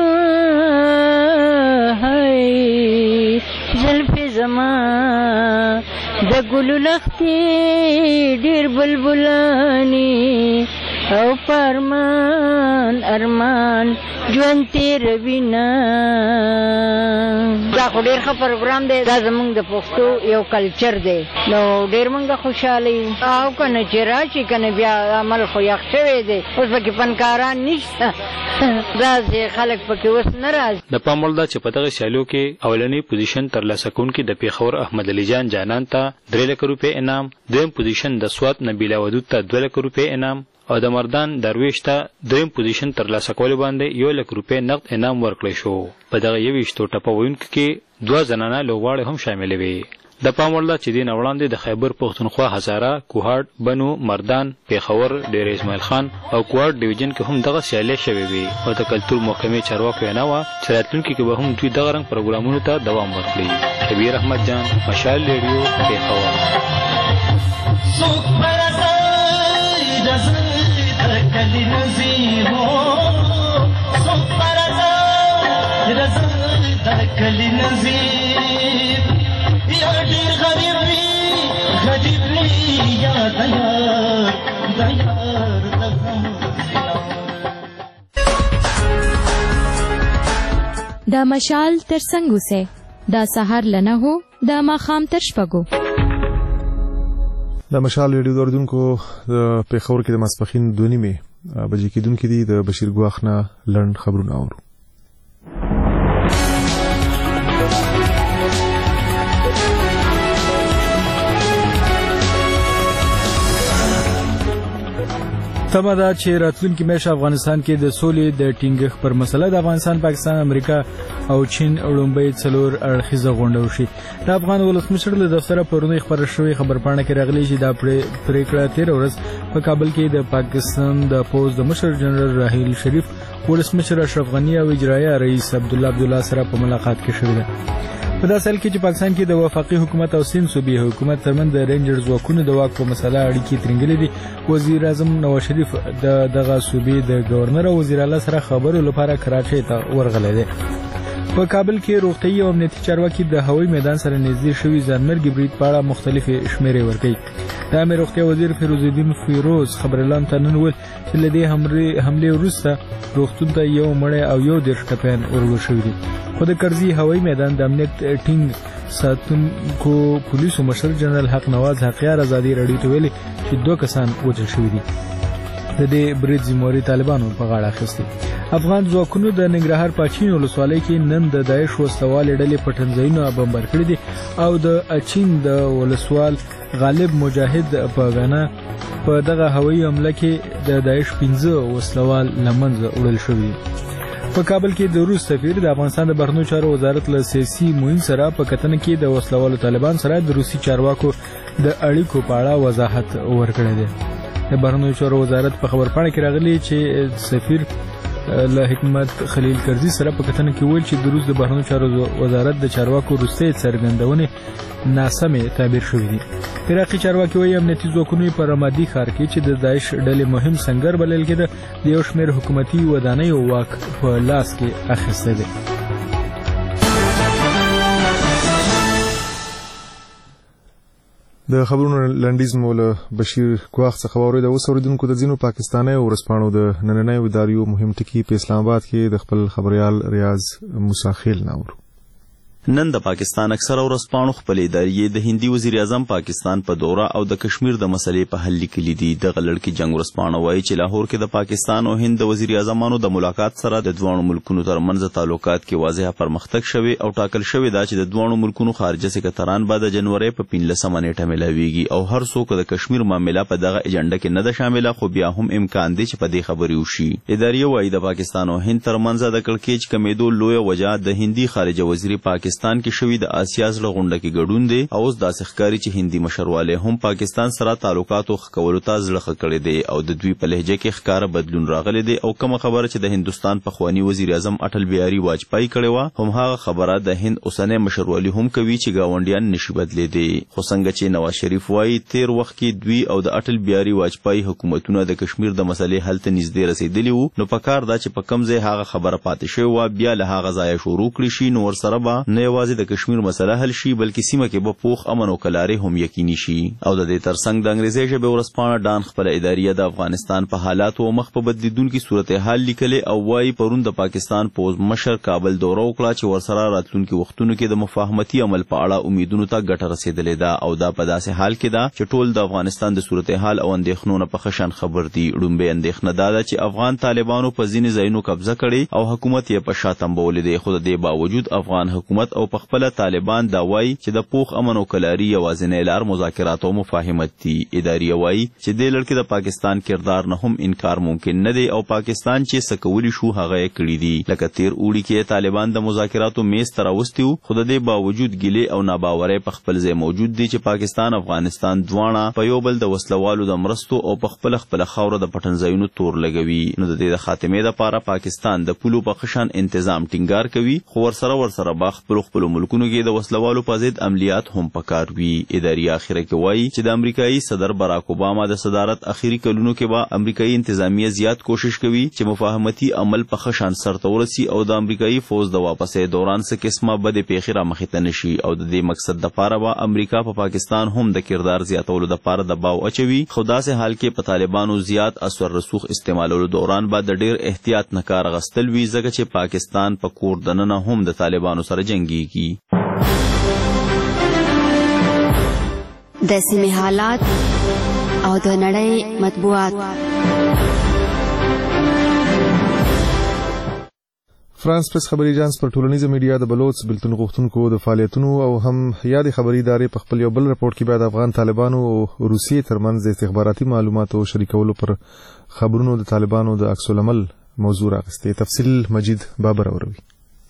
هاي زلف زمان د ګلو لختي ډېر بلبلانی او پرمان ارمان ژوند تیروینا. دا خو ډېر ښه پروګرام دی. دا زمونږ د پښتو یو کلچر دی نو ډېر مونږ خوشحاله یو او که نه چې راشي که نه بیا عمل خو یخ شوی دی اوس پکې فنکاران نشته داسې خلک پکې اوس نه راځي. د پام وړ ده چې په دغه سیالیو کې اولنی پوزیشن ترلاسه کوونکي د پیښور احمد علي جان جانان ته درې لکه روپۍ انعام، دویم پوزیشن د سوات نبیله ودود ته دوه لکه روپۍ انعام او د مردان درویش ته دریم پوزیشن ترلاسه کولو باندې یو لک روپۍ نقد انعام ورکړی شو. په دغه یویشتو ټپوونکو کې دوه زنانه لوبغاړې هم شاملې وې. د پام وړ ده چې دې نه وړاندې د خیبر پښتونخوا هزاره، کوهاټ، بنو، مردان، پیښور، ډیر اسماعیل خان او کوهاټ ډیویژن کې هم دغه سیالۍ شوې وې او د کلتور محکمې چارواکو وینا وه چې راتلونکي کې به هم دوی دغه رنګ پروګرامونو ته دوام ورکړي. شبیر احمد جان، مشال ریډیو، پیښور. کلی نزیر ہو سپر رضا کلی نزیر یا ډیر غریب وی غریب وی یا دیار دیار دا مشال تر څنګ اوسه دا سهار لنه هو د ماخام تر شپږو. د مشال ریډیو اوریدونکو د پیښور کې د ماسپخین دوه نیمې بجې کېدونکې دي. د بشیر ګواخ نه لنډ خبرونه اورو. تمه ده چې راتلونکي میاشت افغانستان کې د سولې د ټینګښت پر مسله د افغانستان، پاکستان، امریکا او چین لومړی څلور اړخیزه غونډه وشي. د افغان ولسمشر له دفتره پرونی خبره شوې خبرپاڼه کې راغلي چې دا پریکړه تیر ورځ په کابل کې د پاکستان د پوز د مشر جنرال راحیل شریف، ولسمشر اشرف غنی او اجرایه رئیس عبدالله عبدالله سره په ملاقات کې شوې ده. په داسې حال کې چې پاکستان کې د وفاقي حکومت او سند صوبې حکومت ترمنځ د رینجر ځواکونو د واک په مسله اړیکې ترنګلې دي. وزیر اعظم نواز شریف د دغه صوبې د گورنر او وزیر اعلی سره خبرو لپاره کراچۍ ته ورغلی دی. په کابل کې روغتیايي او امنیتي چارواکي د هوایي میدان سره نږدې شوي ځانمرګي برید په اړه مختلفې شمیرې ورکوي. د امیر روغتیا وزیر فیروز الدین فیروز خبريالانو ته نن وویل چې له دې حملې وروسته روغتون ته یو مړی او یو دېرش ټپیان ورول شوي دي. خو د کرزي هوایي میدان د امنیت ټینګ ساتونکو پولیسو مشر جنرال حق نواز حقیار ازادي راډیو ته ویلي چې دوه کسان وژل شوي دي. د دې برید ذمہواري طالبانو په غاړه اخیستې. افغان ځواکونو د ننګرهار پاچین ولسوالۍ کې نن د داعش وسلوالې ډلې پټنځایونه بمبار کړي دي او د اچین د ولسوال غالب مجاهد په غانا په دغه هوایي حمله کې د داعش پنځه وسلوال لمنځه وړل شوي. په کابل کې د روس سفیر د افغانستان د بهرنیو چارو وزارت له سیاسي معین سره په کتنه کې د وسلوالو طالبان سره د روسي چارواکو د اړیکو په اړه وضاحت ورکړی دی. د بهرنیو چارو وزارت په خبرپاڼه کې راغلی چې سفیر له حکمت خلیل کرزي سره په کتنه کې ویل چې د روس د بهرنیو چارو وزارت د چارواکو روسي څرګندونې ناسمې تعبیر شوې دي. عراقي چارواکي وايي امنیتي ځواکونو په رمادي ښار کې چې د داعش ډلې مهم سنگر بلل کېده د یو شمېر حکومتي ودانیو واک په لاس کې اخیستی دی. د خبرونو لنډیز مو له بشیر ګواخ څخه واورېده. اوس اورېدونکو د ځینو پاکستاني ورځپاڼو د نننیو اداریو مهم ټکي په اسلام آباد کې د خپل خبريال ریاض موسی خیل نه اورو. نن د پاکستان اکثره ورځپاڼو خپل ادارې د هندي وزیر اعظم پاکستان په دوره او د کشمیر د مسلې په حل لیکلي دي. دغه لړکي جنگ ورځپاڼه وایي چې لاهور کې د پاکستان او هند د وزیر اعظمانو د ملاقات سره د دوه ملکونو ترمنځ تعلقات کې واضح پرمختګ شوی او ټاکل شوی دا چې د دوه ملکونو خارجه سکرتران به د جنوري په پنځلسمه نیټه ملاويږي او هر څوک د کشمیر معاملې په دغه ایجنډا کې نه ده شامله، خو بیا هم امکان دی چې په دې خبرې وشي. ادارې وایي د پاکستان او هند ترمنځ د کړکېچ کمیدو لوی وجہ د هندي خارجه وزیر پاکستان کې شوی د آسیا زړه غونډه کې ګډون دی او اوس داسې ښکاري چې هندي مشرواله هم پاکستان سره تعلقاتو ښه کولو ته زړه ښه کړی دی او د دوی په لهجه کې ښکاره بدلون راغلی دی او کومه خبره چې د هندوستان پخوانی وزیر اعظم اټل بهاري واجپايي کړې وه هم هغه خبره د هند اوسنی مشروالی هم کوي چې ګاونډیان نشي بدلېدی. خو څنګه چې نواز شریف وایي تیر وخت کې دوی او د اټل بهاري واجپايي حکومتونه د کشمیر د مسلې حل ته نږدې رسېدلي وو، نو پکار دا چې په کوم ځای هغه خبره پاتې شوې وه بیا له هغه ځایه شروع کړي شي، نو ورسره به نه یوازې د کشمیر مسله حل شي بلکې سیمه کې به پوخ امن او کلارې هم یقیني شي. او د دې ترڅنګ د انګریزي ژبې ورځپاڼه ډان خپل اداریه د افغانستان په حالاتو او مخ په بدلیدونکي صورتحال لیکلې او وایي پرون د پاکستان پوز مشر کابل دوره وکړه چې ورسره راتلونکي وختونو کې د مفاهمتي عمل په اړه امیدونو ته ګټه رسېدلې ده او دا په داسې حال کې ده چې ټول د افغانستان د صورتحال او اندېښنو نه په ښه شان خبر دي. ړومبۍ اندېښنه دا ده چې افغان طالبانو په ځینې ځایونو قبضه کړې او حکومت یې په شا تمبولی دی، خو د دې باوجود افغان حکومت او پخپله طالبان دا وایي چې د پوخ امن او کلاري یوازینی لار مذاکرات او مفاهمت دي. ادارې وایي چې دې لړ کې د پاکستان کردار نه هم انکار ممکن نه دی او پاکستان چې څه کولی شو هغه یې کړي دي. لکه تیر اوړي کې طالبان د مذاکراتو میز ته راوستي وو، خو د دې باوجود ګیلې او ناباورۍ په خپل ځای موجود دي چې پاکستان افغانستان دواړه په یو بل د وسلوالو د مرستو او په خپله خپله خاوره د پټنځایونو تور لګوي. نو د دې د خاتمې دپاره پاکستان د پولو په ښه شان انتظام ټینګار کوي، خو ورسره ورسره به خپلو خپلو ملکونو کې د وسلوالو په ضد عملیات هم پکار وي. ادارې اخره کې وایي چې د امریکایي صدر باراک اوباما د صدارت اخیری کلونو کې به امریکایي انتظامیه زیات کوشش کوي چې مفاهمتي عمل په ښه شان سرته ورسي او د امریکایي فوج د واپسۍ دوران څه قسمه بدې پیښې رامخې ته نشي او د دې مقصد دپاره به امریکا په پا پاکستان هم د کردار زیاتولو دپاره دباو اچوي. خو داسې حال کې په طالبانو زیات اثر رسوخ استعمالولو دوران به د ډیر احتیاط نه کار اخیستل وي ځکه چې پاکستان په کور دننه هم د طالبانو سره جنګیږي. د سیمې حالات او د نړۍ مطبوعات. فرانس پریس خبري اژانس پر ټولنیزه میډیا د بلوچ بلتون غوښتونکو د فعالیتونو او هم یادې خبري ادارې په خپل یو بل رپورت کې بعد افغان طالبانو او روسیې ترمنځ د استخباراتي معلوماتو شریکولو پر خبرونو د طالبانو د عکس العمل موضوع راغستې. تفصیل مجید بابر اوروي.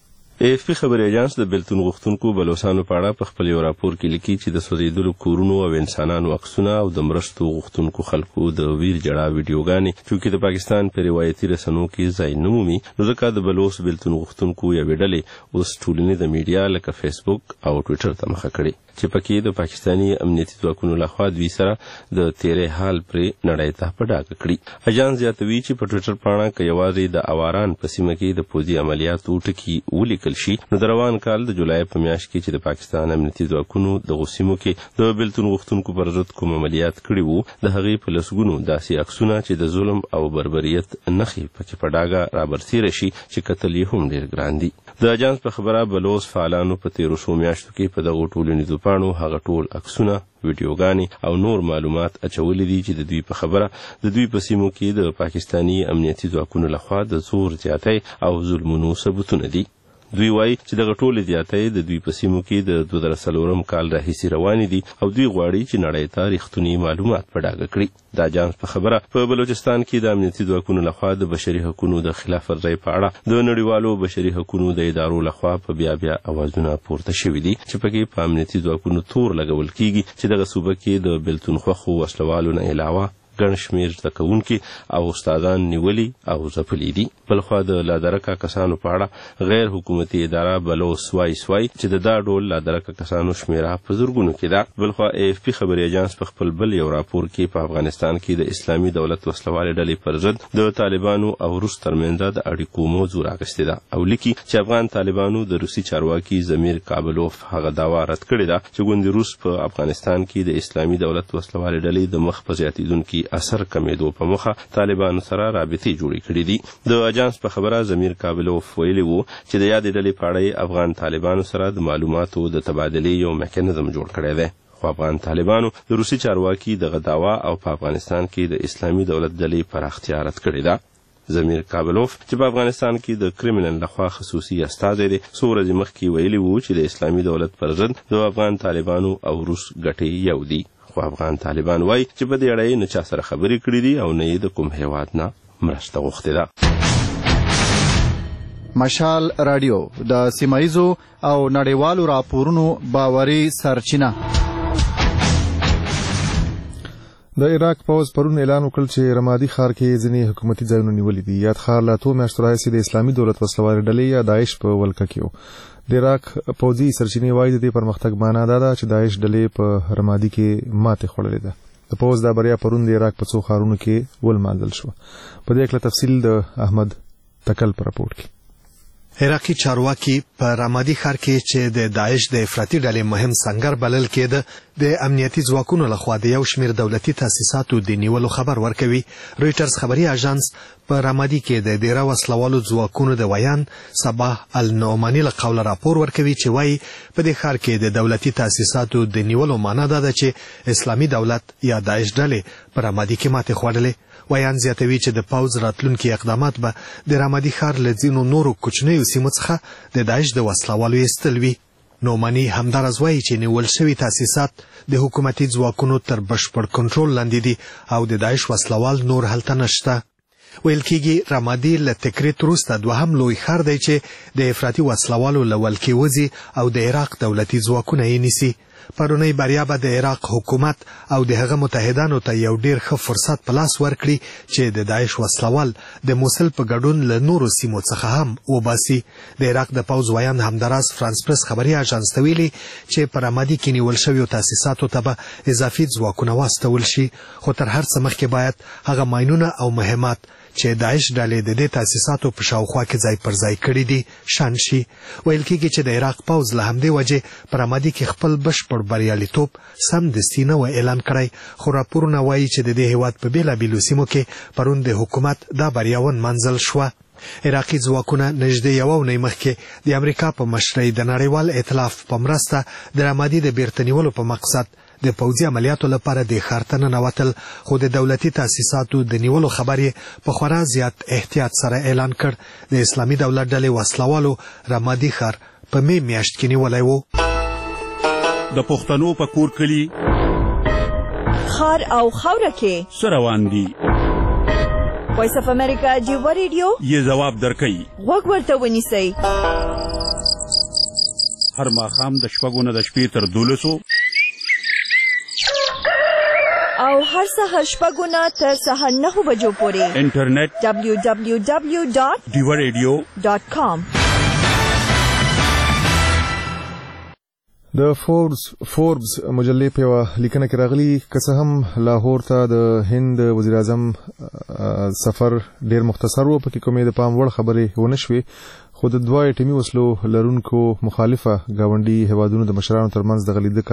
اف پی خبري اژانس د بلتون غوښتونکو بلوچستان په اړه په خپل یو راپور کې لیکي چې د سوځېدلو کورونو او انسانانو عکسونه او د مرستو غوښتونکو خلکو د ویر جړا ویډیوګانې چې د پاکستان په روایتي رسنیو کې ځای نه مومي، نو ځکه د بلوچ بلتون غوښتونکو یو ډلې اوس ټولنیزه میډیا لکه فیسبوک او ټویټر ته مخه کړې چې پکې د پاکستاني امنیتي ځواکونو لخوا دوی سره د تیرې حال پرې نړۍ ته په ډاګه کړي. اژانس زیاتوي چې په ټویټر پاڼه کې یوازې د اواران په سیمه کې د پوځي عملیاتو ټکي ولیکل شي، نو د روان کال د جولای په میاشت کې چې د پاکستان امنیتي ځواکونو د غوسیمو کې د بلتون غوښتونکو پر ضد کوم عملیات کړي وو، د هغې په لسګونو داسې عکسونه چې د ظلم او بربریت نښې پکې په ډاګه رابرسېره شي چې کتل یې هم ډېر ګران دي. د اژانس په خبره بلوچ فعالانو په تیرو څو میاشتو کې په دغو ټولنیزو پاڼو هغه ټول عکسونه، ویډیوګانې او نور معلومات اچولي دي چې د دوی په خبره د دوی په سیمو کې د پاکستاني امنیتي ځواکونو لخوا د زور زیاتی او ظلمونو ثبوتونه دي. دوی وایي چې دغه ټولې زیاتۍ د دوی په سیمو کې د دوه زره څلورم کال راهیسې روانې دي او دوی غواړي چې نړۍ ته رښتونی معلومات په ډاګه کړي. د اژانس په خبره په بلوچستان کې د امنیتي ځواکونو لخوا د بشري حقوقو د خلاف ورزۍ په اړه د نړیوالو بشري حقوقو د ادارو لخوا په بیا بیا اوازونه پورته شوي دي چې پکې په امنیتي ځواکونو تور لګول کیږي چې دغه صوبه کې د بلتون خوښو وسلوالو نه علاوه ګڼ شمېر زده کوونکي او استادان نیولي او ځپلي دي. بلخوا د لادرکه کسانو په اړه غیر حکومتي اداره بلوچ وایي وایي چې د دا ډول لادرکه کسانو شمېره په زرګونو کې ده. بلخوا اے اف پی خبري اژانس په خپل بل یو راپور کې په افغانستان کې د اسلامي دولت وسلوالې ډلې پر ضد د طالبانو او روس ترمنځ د اړیکو موضوع راغستې ده او لیکي چې افغان طالبانو د روسي چارواکي ضمیر کابلوف هغه دعوا رد کړې ده چې ګوندې روس په افغانستان کې د اسلامي دولت وسلوالې ډلې د مخ په زیاتېدونکي اثر کمیدو په مخه طالبانو سره رابطې جوړې کړې دي. د اژانس په خبره ضمیر کابلوف ویلي وو چې د یادې ډلې په اړه افغان طالبانو سره د معلوماتو د تبادلې یو میکانیزم جوړ کړی دی، خو افغان طالبانو د روسي چارواکي دغه دعوا او په افغانستان کې د اسلامي دولت ډلې پراختیا رد کړې ده. ضمیر کابلوف چې په افغانستان کې د کرمنل لخوا خصوصي استازی دی څو ورځې مخکې ویلي وو چې د اسلامي دولت پر ضد د افغان طالبانو او روس ګټې یو دي، خو افغان طالبان وایي چې په دې اړه یې نه چا سره خبرې کړې دي او نه یې د کوم هیواد نه مرسته غوښتې ده. مشال رادیو د سیمایزو او نړیوالو راپورونو باوري سرچینه. د عراق پوز پرون اعلان وکړ چې رمادي ښار کې ځینې حکومتي ځایونه نیولي دي. یاد ښار له اتو میاشتو راهیسې د اسلامي دولت وسلوالې ډلې یا داعش په ولکه کې و. د عراق پوځي سرچینې وایي د دې پرمختګ معنا دا ده چې داعش ډلې په رمادي کې ماتې خوړلې ده. د پوز دا بریا پرون د عراق په څو ښارونو کې ولمانځل شوه. په دې اړه تفصیل د احمد تکل په راپور کې. عراقي چارواکي په رمادي ښار کې چې د داعش د افراطي ډلې مهم سنگر بلل کېده د امنیتي ځواکونو لخوا د یو شمېر دولتي تاسیساتو د نیولو خبر ورکوي. رویټرز خبري اژانس په رمادي کې د ډیره وسلوالو ځواکونو د ویان صباح النعماني له قوله راپور ورکوي چې وایي په دې ښار کې د دولتي تاسیساتو د نیولو معنا دا ده چې اسلامي دولت یا داعش ډلې په رمادي کې ماتې خوړلې. ویان زیاتوي چې د پوځ راتلونکي اقدامات به د رمادي ښار له ځینو نورو کوچنیو سیمو څخه د داعش د وسلوالو ایستل وي. نومانی همدارز وایي چې نیول شوي تاسیسات د حکومتي ځواکونو تر بشپړ کنټرول لاندې دي او د داعش وسلوال نور هلته نشته. ویل کېږي رمادي له تکریت وروسته دوهم لوی ښار دی چې د افراطي وسلوالو له ولکې وځي او د عراق دولتي ځواکونه یې نیسي. پرونی بریا به د عراق حکومت او د هغه متحدانو ته یو ډیر ښه فرصت په لاس ورکړي چې د داعش وسلوال د موصل په ګډون له نورو سیمو څخه هم وباسي. د عراق د پوځ ویان همداراز فرانس پریس خبري اژانس ته ویلي چې په رمادي کې نیول شویو تاسیساتو ته به اضافي ځواکونه واستول شي، خو تر هر څه مخکې باید هغه ماینونه او مهمات چې داعش ډلې د دې تاسیساتو په شاوخوا کې ځای پر ځای کړي دي شان شي. ویل کېږي چې د عراق پوځ له همدې وجې په رمادي کې خپل بشپړ بریالیتوب سمدستي نه و اعلان کړی، خو راپورونه وایي چې د دې هیواد په بېلابېلو سیمو کې پرون د حکومت دا بریا ونمانځل شوه. عراقي ځواکونه نږدې یوه اونۍ مخکې د امریکا په مشرۍ د نړیوال ائتلاف په مرسته د رامادي د بیرته نیولو په مقصد د پوځي عملیاتو لپاره د ښار ته ننوتل، خو د دولتي تاسیساتو د نیولو خبر یې په خورا زیات احتیاط سره اعلان کړ. د اسلامي دولت ډلې وسلوالو رامادي ښار په می میاشت کې نیولی و. د پښتنو په کور کلي خار او خاوره کې څه روان دي؟ وایس اف امریکا جیوا ریډیو یې ځواب درکوي. غوږ ورته ونیسئ. هر ماښام د شپږو نه د شپې تر دولسو او هر سهار شپږو نه تر سهار نهو بجو پورې انټرنیټ ډبلیو ډبلیو ډبلیو ډاټ ډیوا ریډیو ډاټ کام. د فوربس فوربس مجلې په یوه لیکنه کې راغلي که څه هم لاهور ته د هند وزیر اعظم سفر ډیر مختصر و، پکې کومې د پام وړ خبرې ونه شوې، خو د دوه ایټمي وسلو لرونکو مخالفه ګاونډي هیوادونو د مشرانو ترمنځ دغه لیده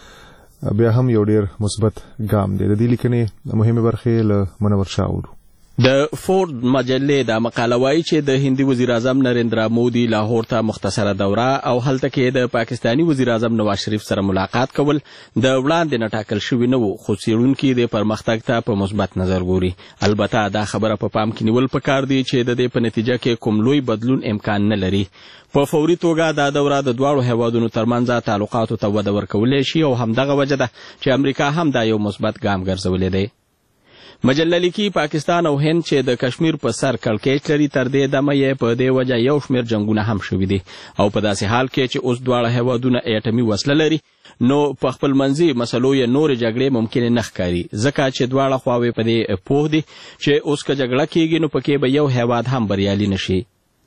کاته بیا هم یو ډیر مثبت ګام دی. د دې لیکنې مهمه برخې له منور شاه اورو. د فورد مجلې دا مقاله وایي چې د هندي وزیر اعظم نریندرا مودي لاهور ته مختصره دوره او هلته کې د پاکستاني وزیر اعظم نواز شریف سره ملاقات کول د وړاندې نه ټاکل شوي نه وو، خو څېړونکي د پرمختګ ته په مثبت نظر ګوري. البته دا خبره په پام کې نیول پکار دی چې د دې په نتیجه کې کوم لوی بدلون امکان نه لري. په فوري توګه دا دوره د دواړو هیوادونو ترمنځ تعلقاتو ته وده ورکولی شي او همدغه وجه ده چې امریکا هم دا یو مثبت ګام ګرځولی دی. مجله لیکي پاکستان او هند چې د کشمیر په سر کړکېچ لري، تر دې دمه یې په دې وجه یو شمېر جنګونه هم شوي دي او په داسې حال کې چې اوس دواړه هیوادونه ایټمي وسله لري نو په خپل منځي مسلو یې نورې جګړې ممکنې نه ښکاري، ځکه چې دواړه خواوې په دې پوه دي چې اوس که جګړه کېږي نو پکې به یو هیواد هم بریالي نه شي.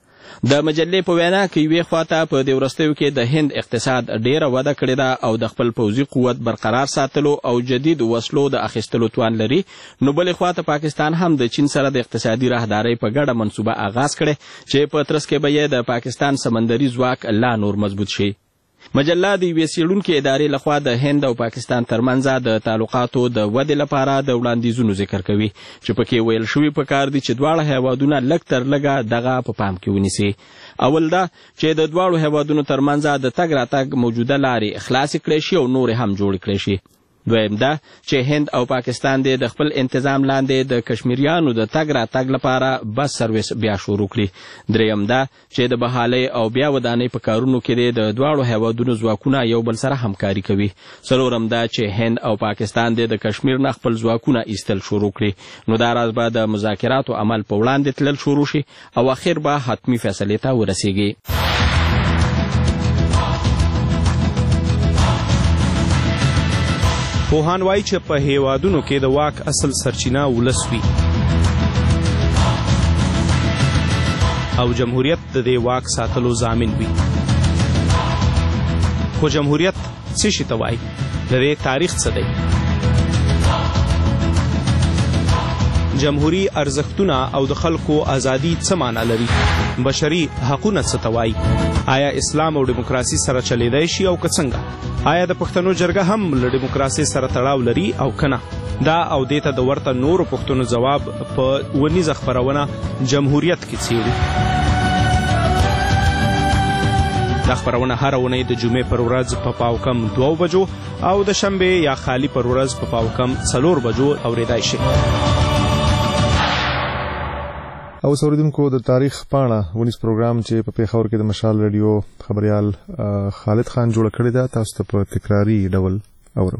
د مجلې په وینا کې یوې خواته په دې وروستیو کې د هند اقتصاد ډیره وده کړې ده او د خپل پوځي قوت برقرار ساتلو او جدید وسلو د اخیستلو توان لري، نو بلې خواته پاکستان هم د چین سره د اقتصادي راهدارۍ په ګډه منصوبه آغاز کړې چې په ترڅ کې به یې د پاکستان سمندري ځواک لا نور مضبوط شي. مجله د یوې څېړونکې ادارې لخوا د هند او پاکستان ترمنځ د تعلقاتو د ودې لپاره د وړاندیزونو ذکر کوي چې پکې ویل شوي پکار دي چې دواړه هیوادونه لږ تر لږه دغه په پام کې ونیسي. اول دا چې د دواړو هیوادونو ترمنځ د تګ راتګ موجوده لارې خلاصې کړی شي او نورې هم جوړې کړی شي. دویم دا چې هند او پاکستان د خپل انتظام لاندې د کشمیریانو د تګ راتګ لپاره بس سرویس بیا شروع کړي. دریم دا چې د بحالۍ او بیا ودانۍ په کارونو کې د دواړو هیوادونو ځواکونه یو بل سره همکاري کوي. څلورم دا چې هند او پاکستان د کشمیر نه خپل ځواکونه ایستل شروع کړي، نو دا راز به د مذاکراتو عمل په وړاندې تلل شروع شي او اخر به حتمي فیصلې ته ورسیږي. پوهان وایي چې په هیوادونو کې د واک اصل سرچینه ولس وي او جمهوریت د دې واک ساتلو ضامن وي. خو جمهوریت څه شي ته وایي؟ د دې تاریخ څه دی؟ جمهوری ارزښتونه او د خلکو ازادي څه معنا لري؟ بشري حقونه څه ته وایي؟ آیا اسلام او دیموکراسي سره چلیدای شي او که څنګه؟ آیا د پښتنو جرګه هم له دیموکراسي سره تړاو لري او کنه؟ دا او دې ته د ورته نورو پښتنو ځواب په ونیزه خپرونه جمهوریت کې څیړو. دا خپرونه هر اونۍ د جمعې پر ورځ په پاو کم دوه بجو او د شنبې یا خالی پر ورځ په پاو کم څلور بجو اورېدای شي. او اوریدونکو د تاریخ پاڼه ونیس پروګرام چې په پیښور کې د مشال رادیو خبريال خالد خان جوړ کړی دا تاسو ته په تکراری ډول اورو.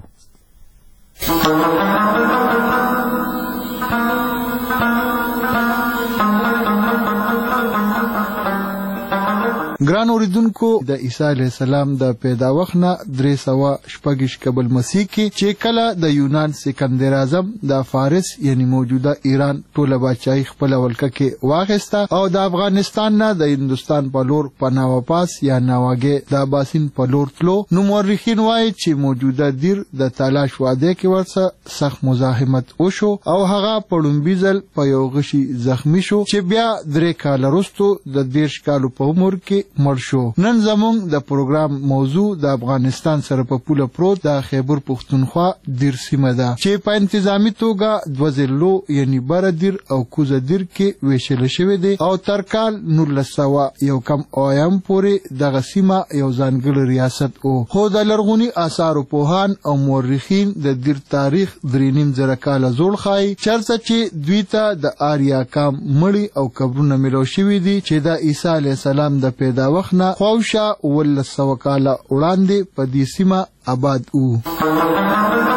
ګران اوریدونکو د عیسی علیه السلام د پیداوخت نه درې سوه شپږ قبل مسیح کې چې کله د یونان سکندر اعظم د فارس یعنی موجوده ایران ټوله بادشاهي خپل ولکه کې واخیسته او د افغانستان نه د هندوستان په لور په ناواپاس یا ناواګې د اباسین په لور تلو، نو مورخین وایي چې موجوده دیر د تلاش واده کې ورسره سخت مزاحمت وشو او هغه په لومبي ځل په یو غشي زخمی شو چې بیا درې کاله وروسته د دېرش کالو په عمر کې مړ شو. نن زموږ د پروګرام موضوع د افغانستان سره په پوله پروت د خیبر پښتونخوا دیر سیمه ده چې په انتظامی توګه دوه ضلعو یعنی بره دیر او کوزه دیر کې ویشل شوی دی او تر کال نولس سوه یو کم اویایم پورې دغه سیمه یو ځانګړی ریاست و. خو د لرغوني آثارو پوهان او مورخین د دیر تاریخ درې نیم زره کاله زوړ ښایي چېرته چې دوی ته د آریا کام مړي او قبرونه ملو شوي دي چې د عیسی علیه السلام د پیدا وخت نه خواوشا اوولس سوه کاله وړاندې په دې سیمه آباد وو.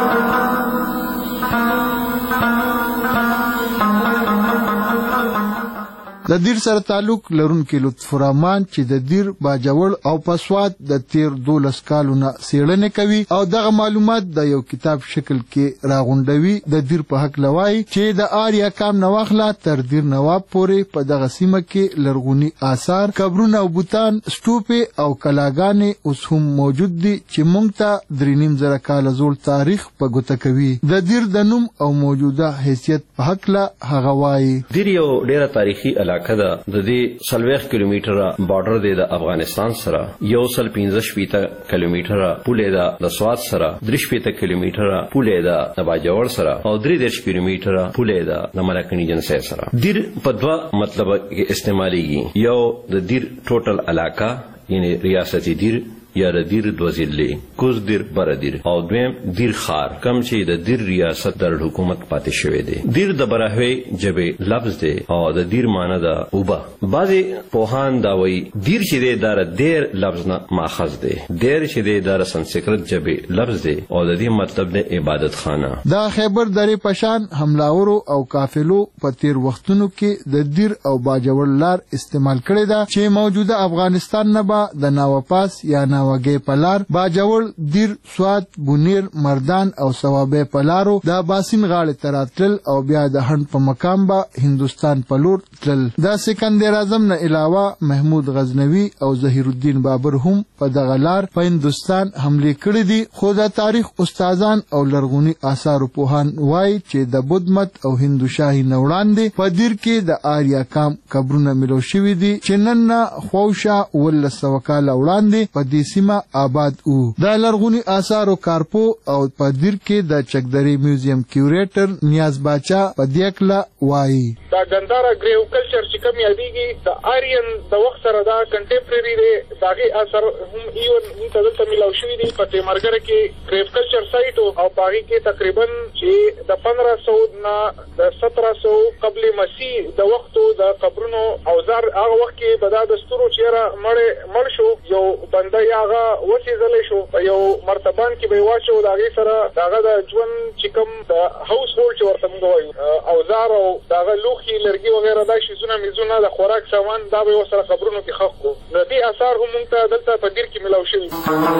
د دیر سره تعلق لرونکي لطف الرحمن چې د دیر باجوړ او پسواد د تیر دولس کالونه څېړنې کوي او دغه معلومات د یو کتاب شکل کې راغونډوي. د دیر په حق لوای چې د آریا کام نواخله تر دیر نواب پورې په دغه سیمه کې لرغوني آثار قبرونه او بوتان سټوپې او کلاګانې اوس هم موجود دي چې موږ ته درې نیم زره کاله زوړ تاریخ په ګوته کوي. د دیر د نوم او موجوده حیثیت په حق له هغه وایي. دیر یو ډیره تاریخي علاقه ده. د دې څلوېښت کیلومتره بارډر دی د افغانستان سره، یو سل پنځه شپېته کیلومتره پوله ده د سوات سره، درې شپېته کیلومتره پوله ده د باجوړ سره او درې دېرش کیلومتره پوله ده د ملکني جنسۍ سره. دیر په دوه مطلب کې استعمالېږي، یو د دیر ټوټل علاقه یعنی ریاست دیر یا د دیر دوه ضلعې کوز دیر بره دیر او دویم دیر خار کم چې د دیر ریاست در حکومت پاتې شوی دی. دیر د براهوی جبې لفظ دی او د دیر معنی ده اوبه. بعضې پوهان دا وایي دیر چې دی دا د دیر لفظ نه ماخذ دی، دیر چې دی دا د سنسکرت جبې لفظ دی او د دې مطلب دی عبادت خانه. د خیبر درې پشان حملاورو او قافلو په تیر وختونو کې د دیر او باجوړ لار استعمال کړې ده چې موجوده افغانستان نه به د ناوپاس یا وګي پلار باجوړ دیر سواد بونیر مردان او ثوابه پلارو د باسین غاړه تراتل او بیا د هند په مقام به هندستان په لور تل. د سکندر اعظم نه علاوه محمود غزنوي او ظهیر الدین بابر هم په دغه لار په هندستان حمله کړې دي. خو د تاریخ استادان او لرغوني آثار پوهان وایي چې د بودھ مت او هندو شاهي نه وړاندې په دیر کې د آریا کام قبرونه ملو شوي دي چې نن نه خواوشا اوولس سوه کاله وړاندې په دې سیمه آباد وو. د لرغوني آثارو کارپو او په دیر کې د چکدري میوزیم کیوریټر نیاز باچا په دې کله وایي دا ګندارا ګریو کلچر چې کوم یادېږي د آرین د وخت سره دا کنټمپرری دی، داغه اثر هم ایون موږ ته ملاو شوي دي. په تیمرګره کې ګریو کلچر سایت او باغی کې تقریبا چې د پندرہ سو نه د سترہ سو قبل مسیح د وختو د قبرونو اوزار هغه وخت کې به دا دستورو چیرې مړ مړ شو یو بنده هغه وسیزلی شو په یو مرتبان کې به واچو د هغې سره د هغه د ژوند چې کوم د هاوس هولډ چې ورته موږ وایو اوزار او د هغه لوښي لرګي وغیره دا شیزونه میزونه د خوراک سامان دا به یې ورسره قبرونو کې ښخ کړو. د دې اثار هم موږ ته دلته په دیر کې ملاو شوي.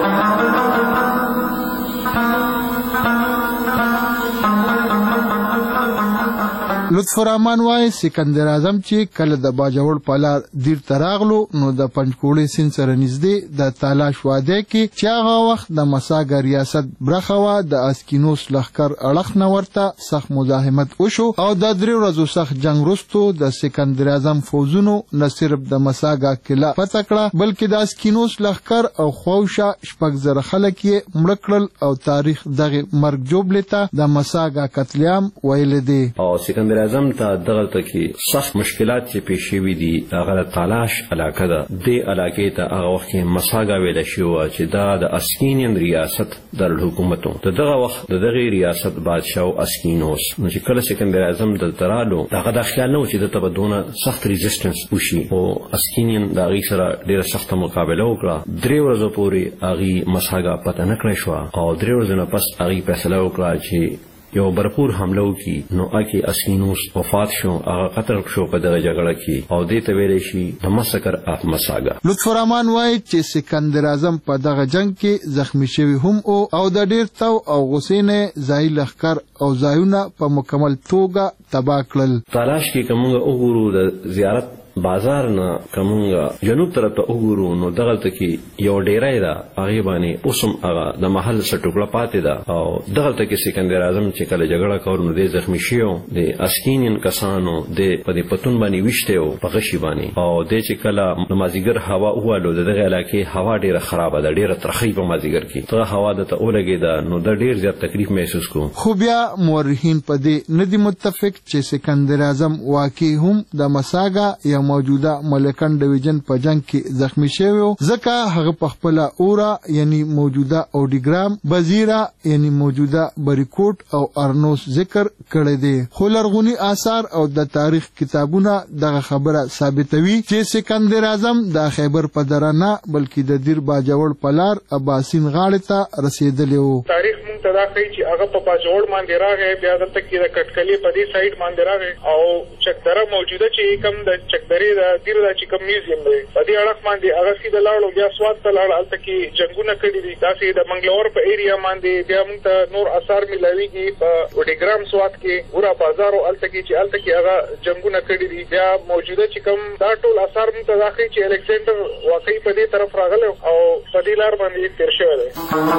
لطف الرحمن وایي سکندر اعظم چې کله د باجوړ په لار دیر ته راغلو نو د پنجکوړې سیند سره نږدې د تالاش واده کې چې هغه وخت د مساګه ریاست برخه وه د اسکینوس لښکر اړخ نه ورته سخت مزاحمت وشو او د درې ورځو سخت جنګ وروستو د سکندر اعظم فوځونو نه صرف د مساګه قلعه فتح کړه بلکې د اسکینوس لښکر او خواوشا شپږ زره خلک یې مړه کړل او تاریخ دغه مرګ جوړلې ته د مساګه قتلیام ویلی دی. او سکندر اعظم ته دغلته کې سخت مشکلات چې پیښ شوي دي هغه د تالاش علاقه ده. دې علاقې ته هغه وخت کې مساګه ویله شوې وه چې دا د اسکینین ریاست دارالحکومت و. د دغه وخت د دغې ریاست بادشاه اسکینوس نو چې کله سکندر اعظم دلته رالو هغه دا خیال نه و چې دلته به دونه سخت ریزسټنس وشي خو اسکینین د هغې سره ډېره سخته مقابله وکړه. درې ورځو پورې هغې مساګه پته نه کړی شوه او درې ورځو نه پس هغې فیصله وکړه چې یو برپور حمله وکړي نو هغې اسکینوس وفات شو، هغه قتل شو په دغه جګړه کې او دې ته ویلی شي د مسکر اف مساګه. لطف الرحمن وایي چې سکندر اعظم په دغه جنگ کې زخمی شوی هم او د ډېر تو او غصې نه ځایي لښکر او ځایونه په مکمل توګه تباه کړل. تالاش کې که موږ وګورو د زیارت بازار نه کومه جنوب طرف ته وګورو نو دغه تکي یو ډیرای دا هغه باندې اوسم هغه د محل سټوکړه پاتې ده او دغه تکي سکندر اعظم چې کله جګړه کور نو د زخمی شیو د اسکینین کسانو د پدې پتون باندې وشته او په غشي باندې او د چې کله نمازیګر هوا اوالو دغه علاقې هوا ډیره خراب ده ډیره ترخی په مازیګر کې ته هوا د ته اولګي ده نو د ډیر زیات تکلیف محسوس کو. خو بیا مورخین په دې ندي متفق چې سکندر اعظم واقعي هم د مساګا یا موجوده ملکن ډیویژن په جنگ کې زخمی شوی ځکه هغه په خپل اورا یعنی موجوده اوډیګرام بزیرا یعنی موجوده بریکوټ او ارنوس ذکر کړی دی. خو لرغونی آثار او د تاریخ کتابونه دغه خبره ثابتوي چې سکندر اعظم د خیبر په دره نه بلکې د دیر باجوړ پلار اباسین غاړه ته رسیدلی و. تاریخ مونږ ته دا ښیي چې هغه په باجوړ باندې راغی بیا دلته کې د کټکلي په دې سایډ باندې راغی او چکدره موجوده چې کوم د چکدرې د دیر د چې کوم میوزیم دی په دې اړخ باندې هغه سیده لاړو بیا سوات ته لاړ هلته کې جنګونه کړي دي داسې د منګلور په ایریا باندې بیا مونږ ته نور اثار ملاویږي په وډیګرام سوات کې ورا بازار او هلته کې چې هلته کې هغه جنګونه کړي دي بیا موجوده چې کوم دا ټول اثار مونږ ته دا ښیي چې الکسندر واقعي په دې طرف راغلی او په دې لار باندې تېر شوی دی.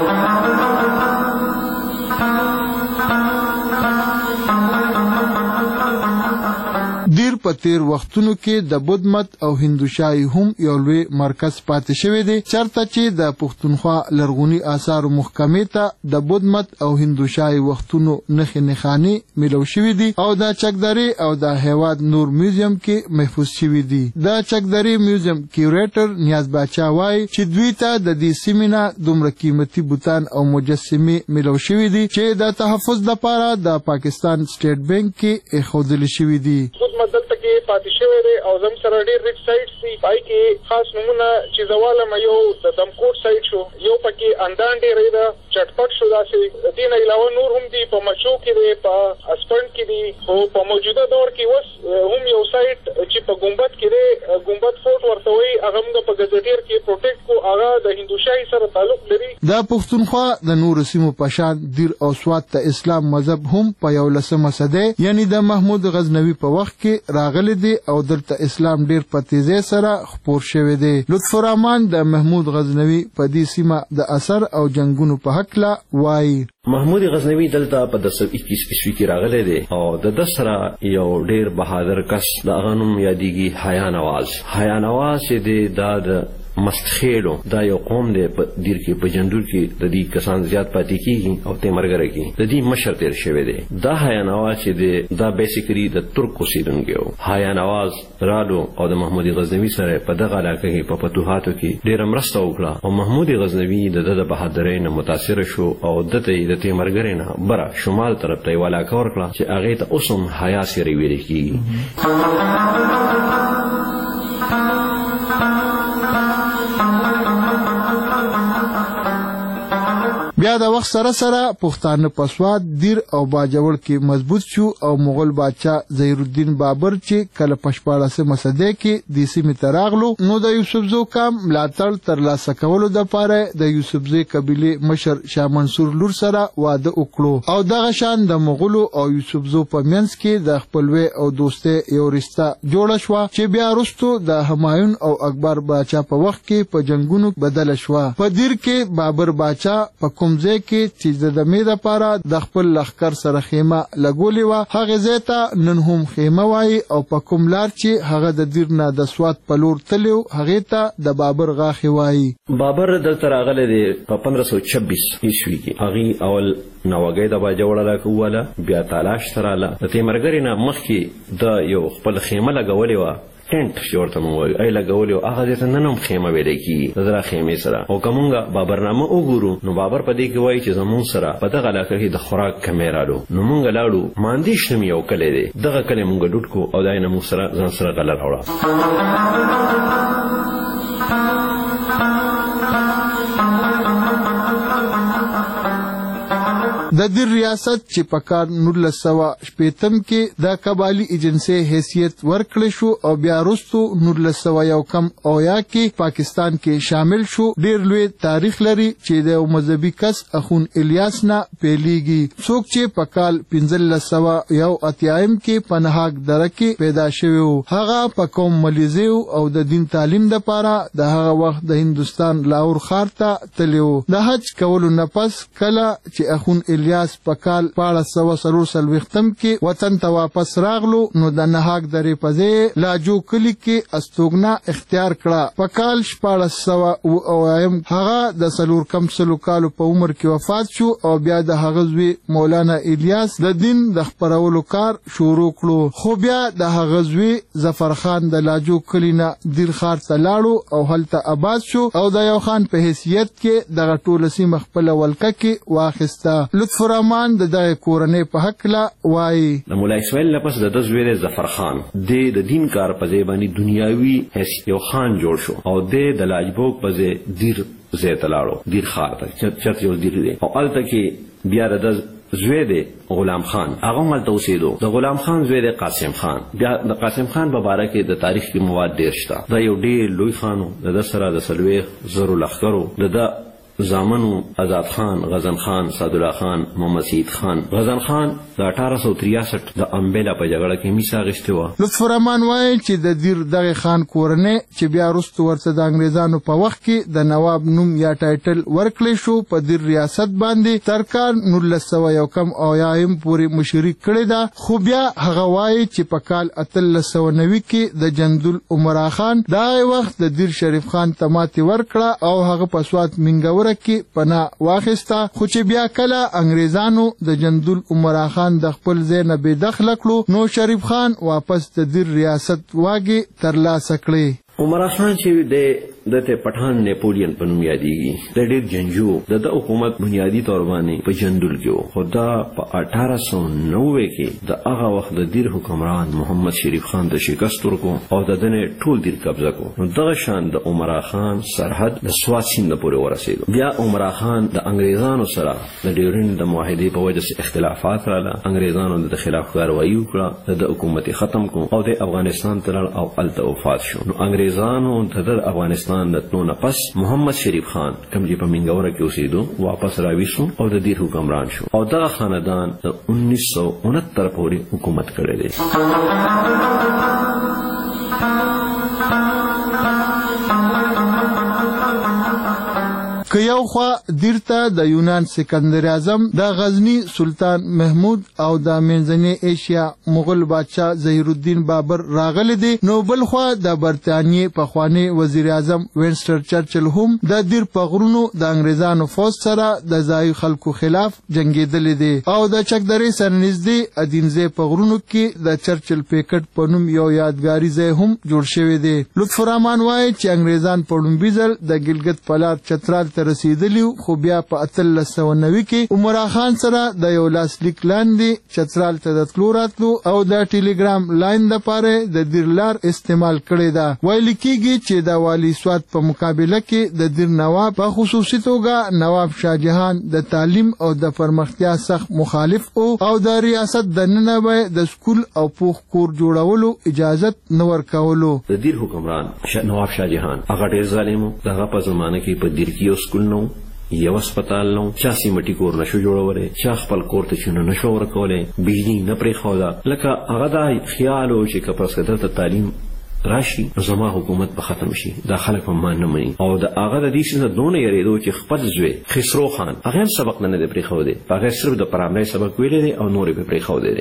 دیر په تیر وختونو کې د بودمت او هندوشاهي هم یو لوی مرکز پاتې شوی دی چرته چې د پښتونخوا لرغونی آثار محکمې ته د بودمت او هندوشاهي وختونو نښې نښانې ملو شوي دي او د چکدرې او د هیواد نور میوزیم کې محفوظ شوي دي. د چکدرې میوزیم کیوریټر نیاز باچا وایي چې دوی ته د دې سیمې نه دومره قیمتي بوتان او مجسمې ملو شوي دي چې د تحفظ لپاره د پاکستان سټیټ بانک کې ایښودل شوي دي. دلته کې پاتې شوی دی او زم سره ډېر ریچ سایټس دي پای کې خاص نمونه چې زوالم یو د دمکوټ سایټ شو یو پکې اندان ډېرې ده چټپټ شو داسې دې نه علاوه نور هم دي په مچو کې دی په اسپنډ کې دي خو په موجوده دور کې اوس هم یو سایټ چې په ګمبد کې دی ګمبد فورټ ورته وایي هغه موږ په ګزټیر کې پروټیکټ کو هغه د هندوشاهي سره تعلق لري. د پښتونخوا د نورو سیمو په شان دیر او سوات د اسلام مذهب هم په یولسمه صدۍ یعنی د محمود غزنوي په وخت کې راغلی دی او دلته اسلام ډیر په تیزی سره خپور شوی دی. لطف الرحمن د محمود غزنوي په دې سیمه د اثر او جنگونو په هکله وایي. محمود غزنوي دلته په د سل اکیس عیسوي کې راغلی دی او د ده سره یو ډیر بهادر کس د هغه نوم یادیږي حیا نواز. حیا نواز چې دی دا د مستخیلو دا یو قوم دی په دیر کې په جندور کې د دې کسان زیات پاتې کیږي او تیمرګره کې د دې مشر تیر شوی دی. دا حیا نواز چې دی دا بیسیکلی د ترک اوسیدونکی و. حیا نواز رالو او د محمود غزنوي سره په دغه علاقه کې په فتوحاتو کې ډیره مرسته وکړه او محمود غزنوي د د بهادرۍ نه متاثر شو او دته د تیمرګرې نه بره شمال طرف ته یو علاقه ورکړه چې هغې ته اوس هم حیا سیرې ویل کیږي. بیا د وخت سره سره پښتانه په سوات دیر او باجوړ کې مضبوط شو او مغول بادشاه ظهیر الدین بابر چې کله په شپاړسمه صدۍ کې د سیمې ته راغلو نو د یوسفزو قام ملاتړ ترلاسه کولو دپاره د یوسفزۍ قبیلې مشر شاه منصور لور سره واده وکړو او دغه شان د مغولو او یوسفزو په منځ کې د خپلوۍ او دوستۍ یو رشته جوړه شوه چې بیا وروستو د همایون او اکبر باچا په وخت کې په جنګونو بدله شوه. په دیر کې بابر باچا په کوم ځای کې چې د دمې دپاره د خپل لښکر سره خیمه لګولې وه هغې ځای ته نن هم خیمه وایي او په کوم لار چې هغه د دیر نه د سوات په لور تللی و هغې ته د بابر غاښې وایي. بابر دلته راغلی دی په پندره سوه چبیس عیسوي کې. هغې اول نواګۍ د باجوړ علاقه وواله بیا تالاش ته راله د تیمرګرې نه مخکې د یو خپل خیمه لګولې وه ټینټ چې ورته مونږ وایو ای لګولې وه هغه ځای ته نن هم خیمه ویلی کېږي د زړه خیمې سره. او که مونږ بابرنامه وګورو نو بابر په دې کې وایي چې زمونږ سره په دغه علاقه کې د خوراک کمی رالو نو مونږ لاړو ماندیش نوم یو کلی دی دغه کلی مونږ ډوډ کړو او دا یې نه مونږ سره ځان سره غله راوړه. د دې ریاست چې په کال نولس سوه شپېتم کې د قبایلي ایجنسي حیثیت ورکړل شو او بیا وروسته نولس سوه یو کم اویا کې پاکستان کې شامل شو. ډېر لوی تاریخ لري چې د یو مذهبي کس اخون الیاس نه پیلېږي، څوک چې په کال پنځلس سوه یو اتیایم کې په نهاک دره کې پیدا شوی و. هغه په قوم ملیزي او د دین تعلیم دپاره د هغه وخت د هندوستان لاهور ښار ته تللی و. د حج کولو نه پس کله چې اخون الیاس په کال شپاړس سوه څلور څلوېښتم کې وطن ته واپس راغلو نو د نهاک درې په ځای لاجو کلي کې استوګنه اختیار کړه. په کال شپاړس سوه اوه اویایم هغه د څلور کم سلو کالو په عمر کې وفات شو او بیا د هغه زوی مولانا الیاس د دین د خپرولو کار شروع کړو. خو بیا د هغه زوی ظفر خان د لاجو کلي نه دیر ښار ته لاړو او هلته آباد شو او د یو خان په حیثیت کې دغه ټوله سیمه خپله ولکه کې واخیسته. لطف الرحمن د دغې کورنۍ په هکله وایي د ملا اسماعیل نه پس د ده زوی دی ظفر خان، دی د دین کار په ځای باندې دنیاوي حیثیت یو خان جوړ شو او دی د لاجبوک په ځای دیر ځای ته لاړو، دیر ښار ته چرته یو دیر دی او هلته کې بیا د ده زوی دی غلام خان، هغه هم هلته اوسېدو. د غلام خان زوی دی قاسم خان. بیا د قاسم خان په باره کې د تاریخ کې مواد ډېر شته. دا یو ډېر لوی خان و، د ده سره د څلوېښت زرو لښکرو د ده زامنو آزاد خان، غزن خان، سعدالله خان، محمد سعید خان. غزن خان د اٹھارہ سو تریاسٹھ د امبیلا په جګړه کې میسا اخیستې وه. لطف الرحمن وایي چې د دیر دغې خان کورنۍ چې بیا وروسته ورته د انګریزانو په وخت کې د نواب نوم یا ټایټل ورکړی شو په دیر ریاست باندې تر کال نولس سوه یو کم اویایم پورې مشري کړې ده. خو بیا هغه وایي چې په کال اتلس سوه نوي کې د جندل عمرا خان د هغې وخت د دیر شریف خان ته ماتې ورکړه او هغه په سوات منګوره کې پناه واخیسته. خو چې بیا کله انګریزانو د جندل عمرا خان د خپل ځای نه بې دخله کړو نو شریف خان واپس د دیر ریاست واګې ترلاسه کړې. عمرا خان چې دی دته پټان نیپولین په نوم یادېږي، د ډېر جنګجو د ده حکومت بنیادي طور باندې په جندل کې و. خو دا په اٹھارہ سو نوے کې د هغه وخت د دیر حکمران محمد شریف خان ته شکست ورکړو او د ده نه ټول دیر قبضه کړو. نو دغه شان د عمرا خان سرحد د سوات سیند پورې ورسېدو. بیا عمرا خان د انګریزانو سره د ډیورنډ د معاهدې په وجه څخه اختلافات راغله، انګریزانو د خلاف کاروایي وکړه، د حکومت ختم کړو او د افغانستان ته لاړ او هلته وفات شو. نو انګریزانو د افغانستان د تلو نه پس محمد شریف خان کوم چې په منګوره کې اوسېدو واپس راویسو او د دیر حکمران شو او دغه خاندان د انیس سو انہتر پورې حکومت کړی دی. که یو خوا دیر ته د یونان سکندر اعظم د غزنی سلطان محمود او د منځنۍ ایشیا مغل بادشاه ظهیر الدین بابر راغلی دی، نو بل خوا د برطانیې پخوانی وزیر اعظم وینسټن چرچل هم د دیر په غرونو د انګریزانو فوج سره د ځایي خلکو خلاف جنګېدلی دی او د چکدرې سره نږدې ادینځای په غرونو کې د چرچل پیکټ په نوم یو یادګاري ځای هم جوړ شوی دی. لطف الرحمن وایي چې انګریزان په لومبي ځل د ګلګت په لار چترال رسیدلی، خو بیا په اتلس سوه نوي کې عمرا خان سره د یو لاسلیک لاندې چترال ته د تلو راتلو او د ټیلیګرام لاین دپاره د دیر لار استعمال کړې ده. ویل کېږي چې د والي سوات په مقابله کې د دیر نواب په خصوصي توګه نواب شاهجهان د تعلیم او د پرمختیا سخت مخالف او د ریاست دننه به د سکول او پوخ کور جوړولو اجازت نه ورکولو. د دیر حکمران نواب شاهجهان هغه ډېر ظالم و. دغه په زمانه کې په دیر کې سکول نو، یو اسپتال نو، چا سیمټي کور نشو جوړولی، چا خپل کور ته چونه نشو ورکولی، بجلی نه پرېښوده. لکه هغه دا خیال و چې که پس که دلته تعلیم راشي نو زما حکومت به ختم شي، دا خلک په ما نه مني. او د هغه د دې څه نه دونه یېرېدو چې خپل زوی خسرو خان هغه هم سبق نه دی پرېښودی، هغه صرف د پرایمري سبق ویلی دی او نور یې پرې پرېښودی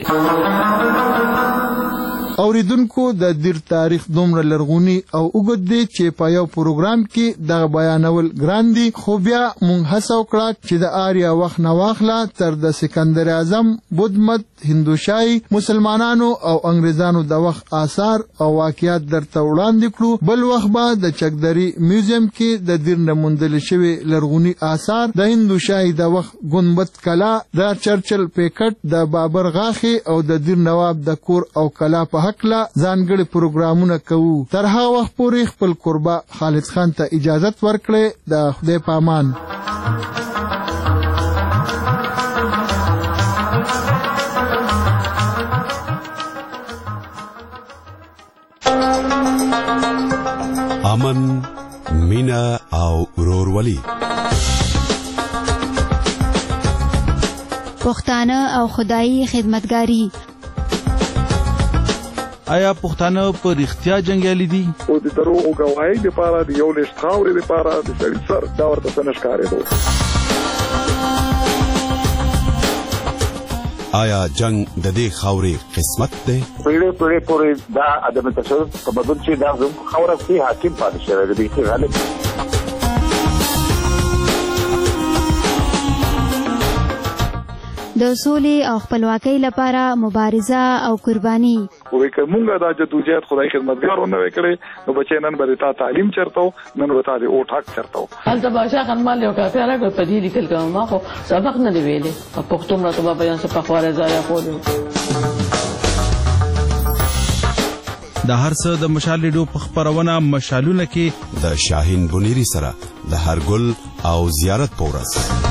دی. اوریدونکو د دیر تاریخ دومره لرغونی او اوږد دی چې په یو پروګرام کې دغه بیانول ګران دي، خو بیا مونږ هڅه وکړه چې د آریا وخت نه واخله تر د سکندر اعظم، بودمت، هندوشاهي، مسلمانانو او انګریزانو د وخت آثار او واقعیات درته وړاندې کړو. بل وخت به د چکدري میوزیم کې د دیر نه موندل شوي لرغوني آثار، د هندوشاهي د وخت ګنبد کلا، د چرچل پیکټ، د بابر غاښې او د دیر نواب د کور او کلا په هکله ځانګړي پروګرامونه کوو. تر هغه وخت پورې خپل کوربه خالد خان ته اجازت ورکړئ. د خدای په امان. ولی پښتانه او خدایي خدمتګاری. آیا پښتانه په رښتیا جنګیالي دي؟ او د دروغو ګواهۍ لپاره د یو لیست خاورې لپاره د سړي سر دا ورته څه نه ښکارېدو. آیا جنگ د دې خاورې قسمت دی؟ پیړۍ پیړۍ پورې دا عدم تشدد تمدن چې دا زموږ خاوره کې حاکم پاتې شوی دی، بیخي غالب. د سولې او خپلواکۍ لپاره مبارزه او قرباني. وې که مونږ دا جدوجہد خدای خدمتګار ونه وکړي نو بچي نن به تا تعلیم چرته نن به تا د اوټ حق چرته. هلته بادشاه خانمال یو کافي راغی په دې لیکل کوم ما خو سبق نه دی ویلې په پښتو مرتبه بیان څه په خواره ځای خوري. د هر څه د مشال لیډو په خبرونه مشالونه کې د شاهین بنيري سره د هر ګل او زیارت پورس